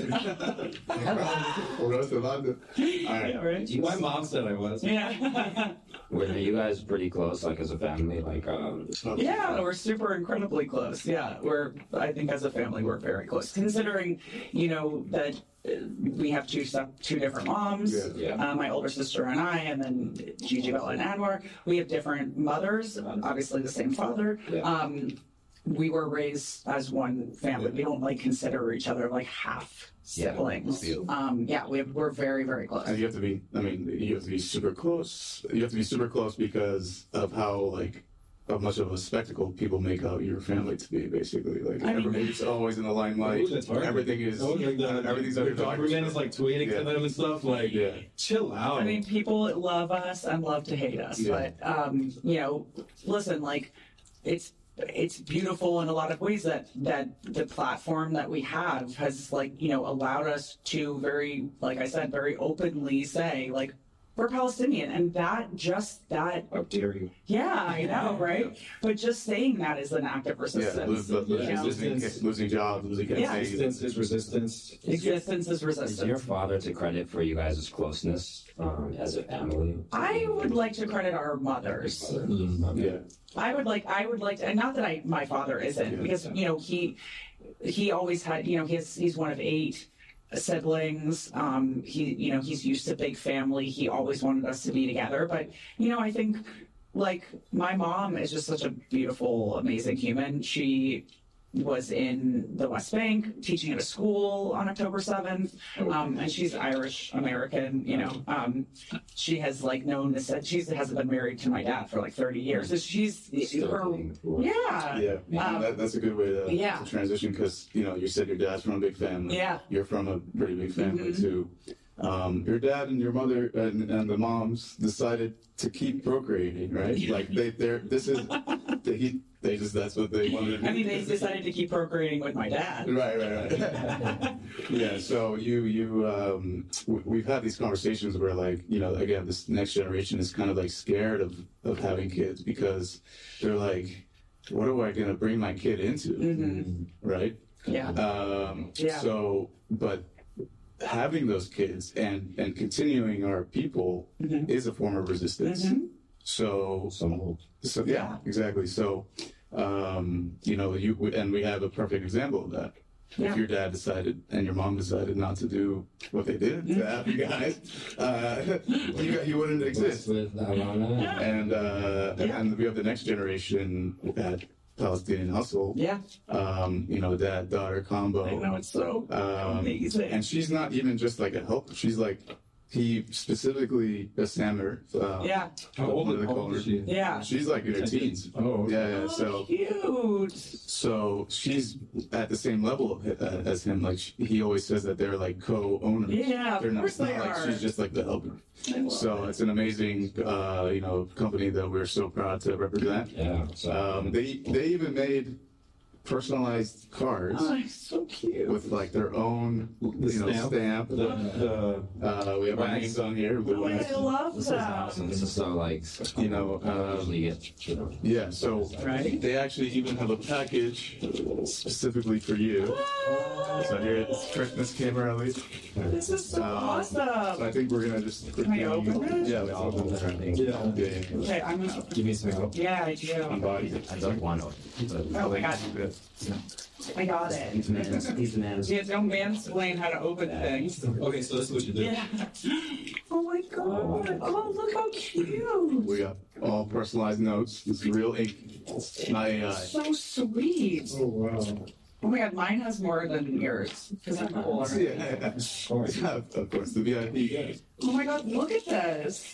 C: Rose of London. All right.
A: Yeah, right?
D: My mom said I was.
A: Yeah.
B: Were you guys pretty close, like as a family? Like, um,
A: Yeah, we're super incredibly close. Yeah, we're, I think as a family, we're very close. Considering, you know, that uh, we have two sep- two different moms,
C: Yeah.
B: Yeah.
A: Uh, my older sister and I, and then Gigi, Bella, and Anwar. We have different mothers, obviously the same father.
B: Yeah.
A: Um, we were raised as one family. We don't like consider each other like half
B: Yeah.
A: siblings.
C: Yeah.
A: Um, yeah, we have, we're very, very close.
C: And you have to be, I mean, you have to be super close. You have to be super close because of how, like, how much of a spectacle people make out your family to be, basically. Like,
A: I mean-
C: everybody's always in the limelight.
D: Ooh, that's hard.
C: Everything is,
D: Oh, like the,
C: everything's
D: the
C: under
D: government is like tweeting
C: Yeah.
D: to them and stuff. Like,
C: Yeah.
D: chill out.
A: I mean, people love us and love to hate us,
C: Yeah.
A: but um, you know, listen, like it's it's beautiful in a lot of ways that that the platform that we have has like you know allowed us to very, like I said, very openly say like we're Palestinian, and that just that
D: how dare you?
A: yeah, I know, right? But just saying that is an act of
C: yeah,
A: resistance.
C: lose, the,
A: you know?
C: losing,
D: Resistance.
C: losing jobs, losing
A: Yeah.
C: campaigns.
D: Resistance is resistance.
A: Existence is
B: is your
A: resistance.
B: father to credit for you guys' closeness um, as a family?
A: I would like to credit our mothers.
C: Yeah.
A: I would like, I would like to, and not that I, my father isn't, because, you know, he, he always had, you know, he's, he's one of eight siblings. Um, he, you know, he's used to big family. He always wanted us to be together. But, you know, I think, like, my mom is just such a beautiful, amazing human. She was in the West Bank teaching at a school on October seventh. Um, and she's Irish American, you know. Um, she has like known this, she hasn't been married to my dad for like thirty years. So she's,
B: Still
A: her,
B: being cool.
A: yeah.
C: Yeah,
A: Um,
C: that, that's a good way to,
A: yeah.
C: to transition because, you know, you said your dad's from a big family.
A: Yeah.
C: You're from a pretty big family
A: Mhm.
C: too. um, your dad and your mother and, and the moms decided to keep procreating, right? Like they, they're this is they, they just that's what they wanted to do.
A: I mean, they decided to keep procreating with my dad.
C: Right, right, right. Yeah. So you, you, um, w- we've had these conversations where, like, you know, again, this next generation is kind of like scared of of having kids because they're like, what am I gonna bring my kid into,
A: Mm-hmm.
C: right?
A: Yeah.
C: Um,
A: Yeah.
C: So, but having those kids and and continuing our people
A: Mhm.
C: is a form of resistance.
A: Mhm.
C: So,
B: So,
C: so yeah, exactly. So, um, you know, you and we have a perfect example of that.
A: Yeah.
C: If your dad decided and your mom decided not to do what they did to have you guys, uh, you, you wouldn't exist.
B: with Alana.
C: And uh,
A: Yeah.
C: and we have the next generation at Palestinian Hustle.
A: Yeah.
C: Um, you know, dad daughter combo.
A: I know, it's so
C: Um,
A: amazing.
C: And she's not even just like a helper. She's like, he specifically a Sammer. Uh,
A: Yeah.
D: How old,
C: one of the
D: how old is she?
A: Yeah.
C: She's like in her teens.
D: Oh, okay.
C: Yeah, yeah.
A: Oh,
C: So,
A: cute.
C: so she's at the same level of, uh, as him. Like she, he always says that they're like co-owners.
A: Yeah, of
C: they're not,
A: course
C: it's not
A: they
C: like
A: are.
C: she's just like the helper.
A: I love
C: So
A: it.
C: it's an amazing, uh, you know, company that we're so proud to represent.
B: Yeah. So,
C: Um, they they even made personalized cards
A: Oh, it's so cute.
C: with like their own,
D: The
C: you know,
D: stamp.
C: stamp.
D: The, the,
C: Uh, we have our
D: Wax.
C: names on here. with
A: Oh,
C: wax.
A: I love
B: this is awesome.
A: that.
B: This is so like,
C: You know,
B: I
C: um,
B: usually get, you know,
C: Yeah, so
A: Right.
C: they actually even have a package specifically for you. So here it's Christmas came early.
A: This is so
C: Um, So
A: awesome.
C: I think we're gonna just
A: Can I open it?
C: Yeah, let's open it.
D: yeah.
C: Yeah, yeah, yeah.
A: Okay, I'm gonna open
B: give me some help.
A: Yeah, I do.
C: Unbody.
B: I don't want to.
A: Oh my god, I got it.
B: These men, these men.
A: Yeah, don't mansplain how to open things.
D: Okay, so this is what you do.
A: Yeah. Oh my god. Oh, look how cute.
C: We got all personalized notes. It's real ink, not A I.
A: So sweet.
D: Oh, wow.
A: Oh my god, mine has more than yours because I'm older.
C: Yeah, of course, the V I P guys.
A: Oh my god, look at this.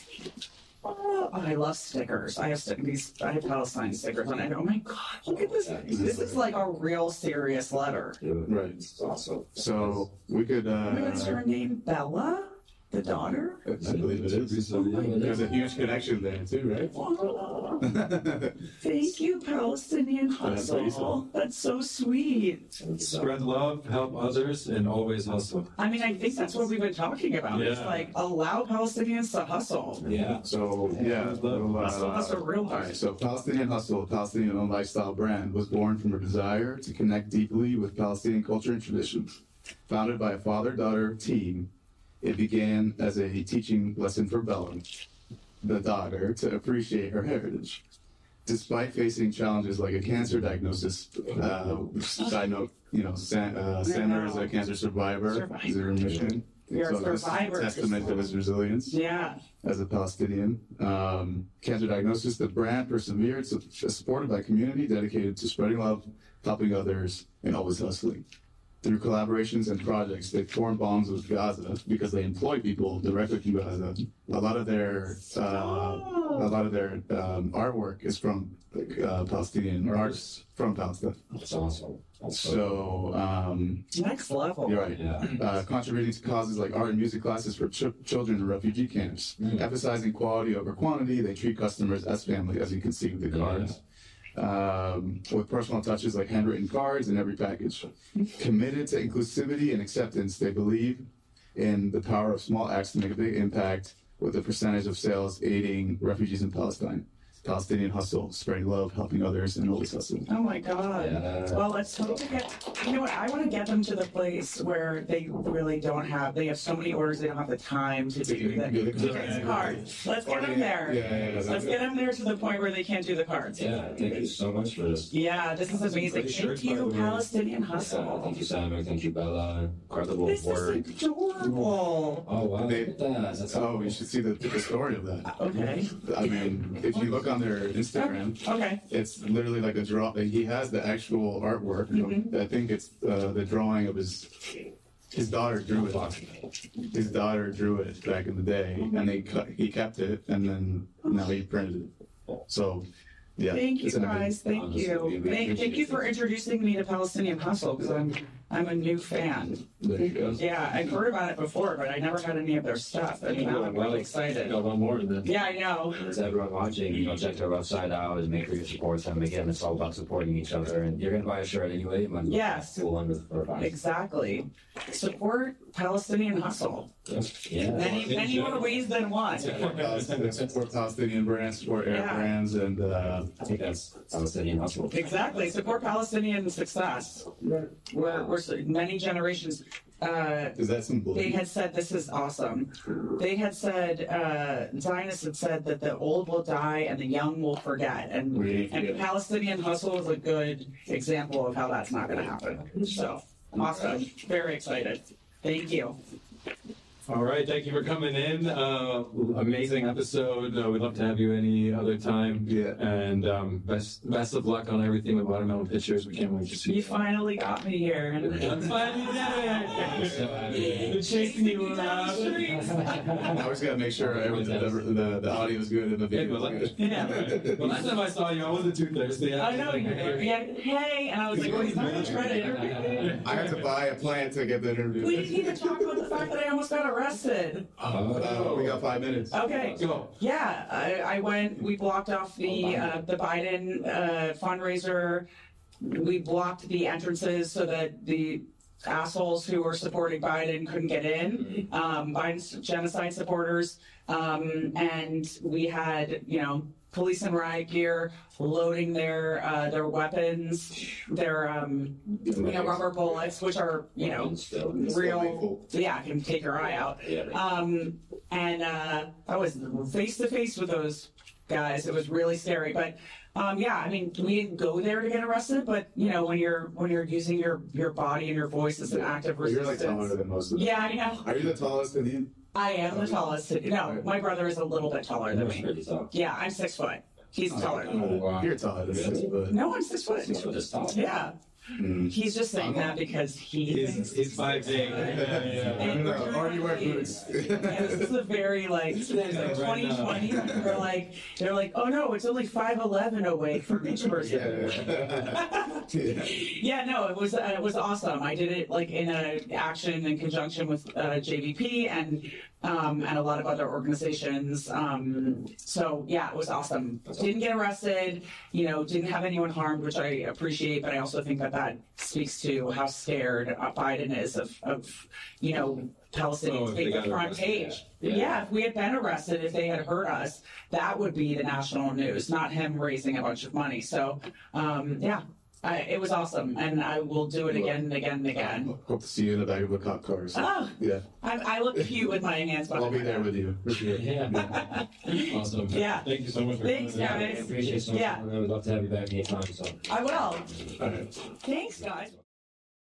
A: Oh, I love stickers. I have st- these. I have Palestine stickers on it. Oh my god, look at this. This is like a real serious letter.
C: Right.
B: It's awesome.
C: So we could.
A: Oh my god, is
C: Uh,
A: her name Bella, the daughter?
C: I believe it is. There's a huge connection there too, right?
A: Wow. Thank you, Palestinian Hustle. That's so sweet.
D: Spread love, help others, and always hustle.
A: I mean, I think that's what we've been talking about. It's
D: Yeah.
A: like allow Palestinians to hustle.
B: Yeah.
C: So yeah, little, uh,
A: Hustle, hustle, real
C: all right.
A: hustle.
C: So Palestinian Hustle, a Palestinian-owned lifestyle brand, was born from a desire to connect deeply with Palestinian culture and traditions. Founded by a father-daughter team, it began as a teaching lesson for Bella, the daughter, to appreciate her heritage. Despite facing challenges like a cancer diagnosis, uh, side note, you know, Sam, uh, Sammer is a cancer survivor.
A: Survivor.
C: He's in remission.
A: We are
C: So this is
A: survivors.
C: testament to his resilience
A: Yeah.
C: as a Palestinian. Um, cancer diagnosis, the brand persevered, so, supported by a community dedicated to spreading love, helping others, and always hustling. Through collaborations and projects, they formed bonds with Gaza because they employ people directly from Gaza. A lot of their uh, a lot of their um, artwork is from like, uh, Palestinian artists from Palestine.
B: That's awesome. That's so,
C: So um,
A: Next level.
C: you're right.
B: yeah.
C: Uh, contributing to causes like art and music classes for ch- children in refugee camps. Emphasizing quality over quantity, they treat customers as family, as you can see with the cards. Um, with personal touches like handwritten cards in every package. Committed to inclusivity and acceptance, they believe in the power of small acts to make a big impact, with a percentage of sales aiding refugees in Palestine. Palestinian Hustle, spreading love, helping others, and always hustling.
A: Oh my god.
B: Yeah.
A: Well, let's hope to get. You know what? I want to get them to the place where they really don't have. They have so many orders, they don't have the time to do the,
C: Do the
A: to get
C: cards.
A: the cards. Let's get them there.
C: Yeah, yeah, yeah.
A: Let's get them there to the point where they can't do the cards.
B: Yeah. Thank you so much for this.
A: Yeah, this is amazing.
D: Great
A: Thank
D: shirts, by
A: you,
D: the way.
A: Palestinian
B: Yeah,
A: Hustle.
B: thank you, Simon. Thank you, Bella. Incredible
A: This
B: work.
A: is adorable.
B: Oh wow!
C: They-
B: Look at that. That's
C: Oh, you should see the, the story of that.
A: Okay.
C: I mean, if you look on their Instagram,
A: Okay.
C: it's literally like a draw. He has the actual artwork.
A: Mm-hmm.
C: I think it's uh, the drawing of his his daughter drew it. His daughter drew it back in the day, and they cut, he kept it, and then now he printed it. So, yeah.
A: Thank you
C: it's an
A: guys.
C: amazing-
A: Thank you. Thank, thank you for introducing me to Palestinian Hustle because I'm I'm a new fan.
C: There you go.
A: Yeah, I've heard about it before, but I never had any of their stuff. And now I'm really excited.
B: A lot more than that.
A: Yeah, I know.
B: As everyone watching, you know, check their website out and make sure you support them. Again, it's all about supporting each other. And you're going to buy a shirt anyway. You might as well
A: Yes.
B: pull under for five.
A: Exactly. Support Palestinian hustle.
B: Yeah.
A: Many, many more ways than one.
C: Support Palestinian, support Palestinian brands, support Arab
A: Yeah.
C: brands, and uh,
B: I think that's Palestinian hustle.
A: Exactly. Support Palestinian success. We're, we're many generations. Uh,
C: is that some
A: they
C: bullying?
A: had said, this is awesome. They had said, uh, Zionists had said that the old will die and the young will forget. And,
C: We
A: and
C: forget.
A: Palestinian hustle is a good example of how that's not going to happen. So, awesome. Very excited. Thank you.
D: All right, thank you for coming in. Uh, amazing episode. Uh, we'd love to have you any other time.
C: Yeah.
D: And um, best best of luck on everything with Watermelon Pictures. We can't wait to see
A: You finally got me here. Been chasing you around.
C: I was gotta make sure everything, the, the, the audio is good and the video is good.
A: Yeah.
D: Well, last time I saw you, I wasn't too thirsty.
A: I know. Yeah. Hey, and I was like, well, he's not going to try to interview me.
C: I had to buy a plant to get the interview.
A: We didn't even talk about the fact that I almost got arrested.
C: Uh, we got five minutes.
A: Okay.
D: Go.
A: Yeah, I, I went. We blocked off the uh, the Biden uh, fundraiser. We blocked the entrances so that the assholes who were supporting Biden couldn't get in. Um, Biden's genocide supporters, um, and we had, you know, police in riot gear loading their uh, their weapons, their um, you know, rubber bullets, which are, you know, real. Yeah, can take your eye out. Um, and uh, I was face to face with those guys. It was really scary, but. Um, yeah, I mean, we didn't go there to get arrested, but you know, when you're when you're using your, your body and your voice as an act of
C: You're like
A: resistance.
C: taller than most of them.
A: Yeah, I know.
C: Are you the tallest in the?
A: I am the tallest. No, my brother is a little bit taller than me.
B: Pretty tough.
A: Yeah, I'm six foot. He's taller.
C: Oh, wow. You're taller than six foot.
A: No, I'm six foot.
B: Six foot is tall.
A: Yeah.
C: Mm.
A: He's just saying that because he
D: He's,
A: thinks
D: he's five eight. Yeah, yeah.
A: And
C: No,
A: we're
C: no,
A: doing
C: or you wear
A: like-
C: boots.
A: Yeah, this is a very like twenty twenty. They're like they're like, oh no, it's only five eleven away from each person.
C: Yeah. Yeah.
A: Yeah, no, it was uh, it was awesome. I did it like in a action in conjunction with uh, J V P and um, and a lot of other organizations. Um, so yeah, it was awesome. Didn't get arrested, you know, didn't have anyone harmed, which I appreciate. But I also think that that speaks to how scared uh, Biden is of, of you know, Palestinians
D: Oh, if they
A: being the
D: got
A: front
D: arrested,
A: page.
B: yeah.
A: Yeah, if we had been arrested, if they had hurt us, that would be the national news, not him raising a bunch of money. So um, yeah. I, it was awesome, and I will do it again and again and again.
C: Hope to see you in the back of a cop car. So,
A: Oh,
C: yeah,
A: I, I look cute with my hands behind
C: I'll be
A: my
C: there
A: back.
C: with you. For sure.
B: Yeah. Awesome.
A: Yeah.
D: Thank you so much for
A: Thanks,
D: coming in.
B: I
A: guys.
B: appreciate it so much.
A: Yeah.
B: I would love to have you back anytime. So.
A: I will.
C: All right.
A: Thanks, guys.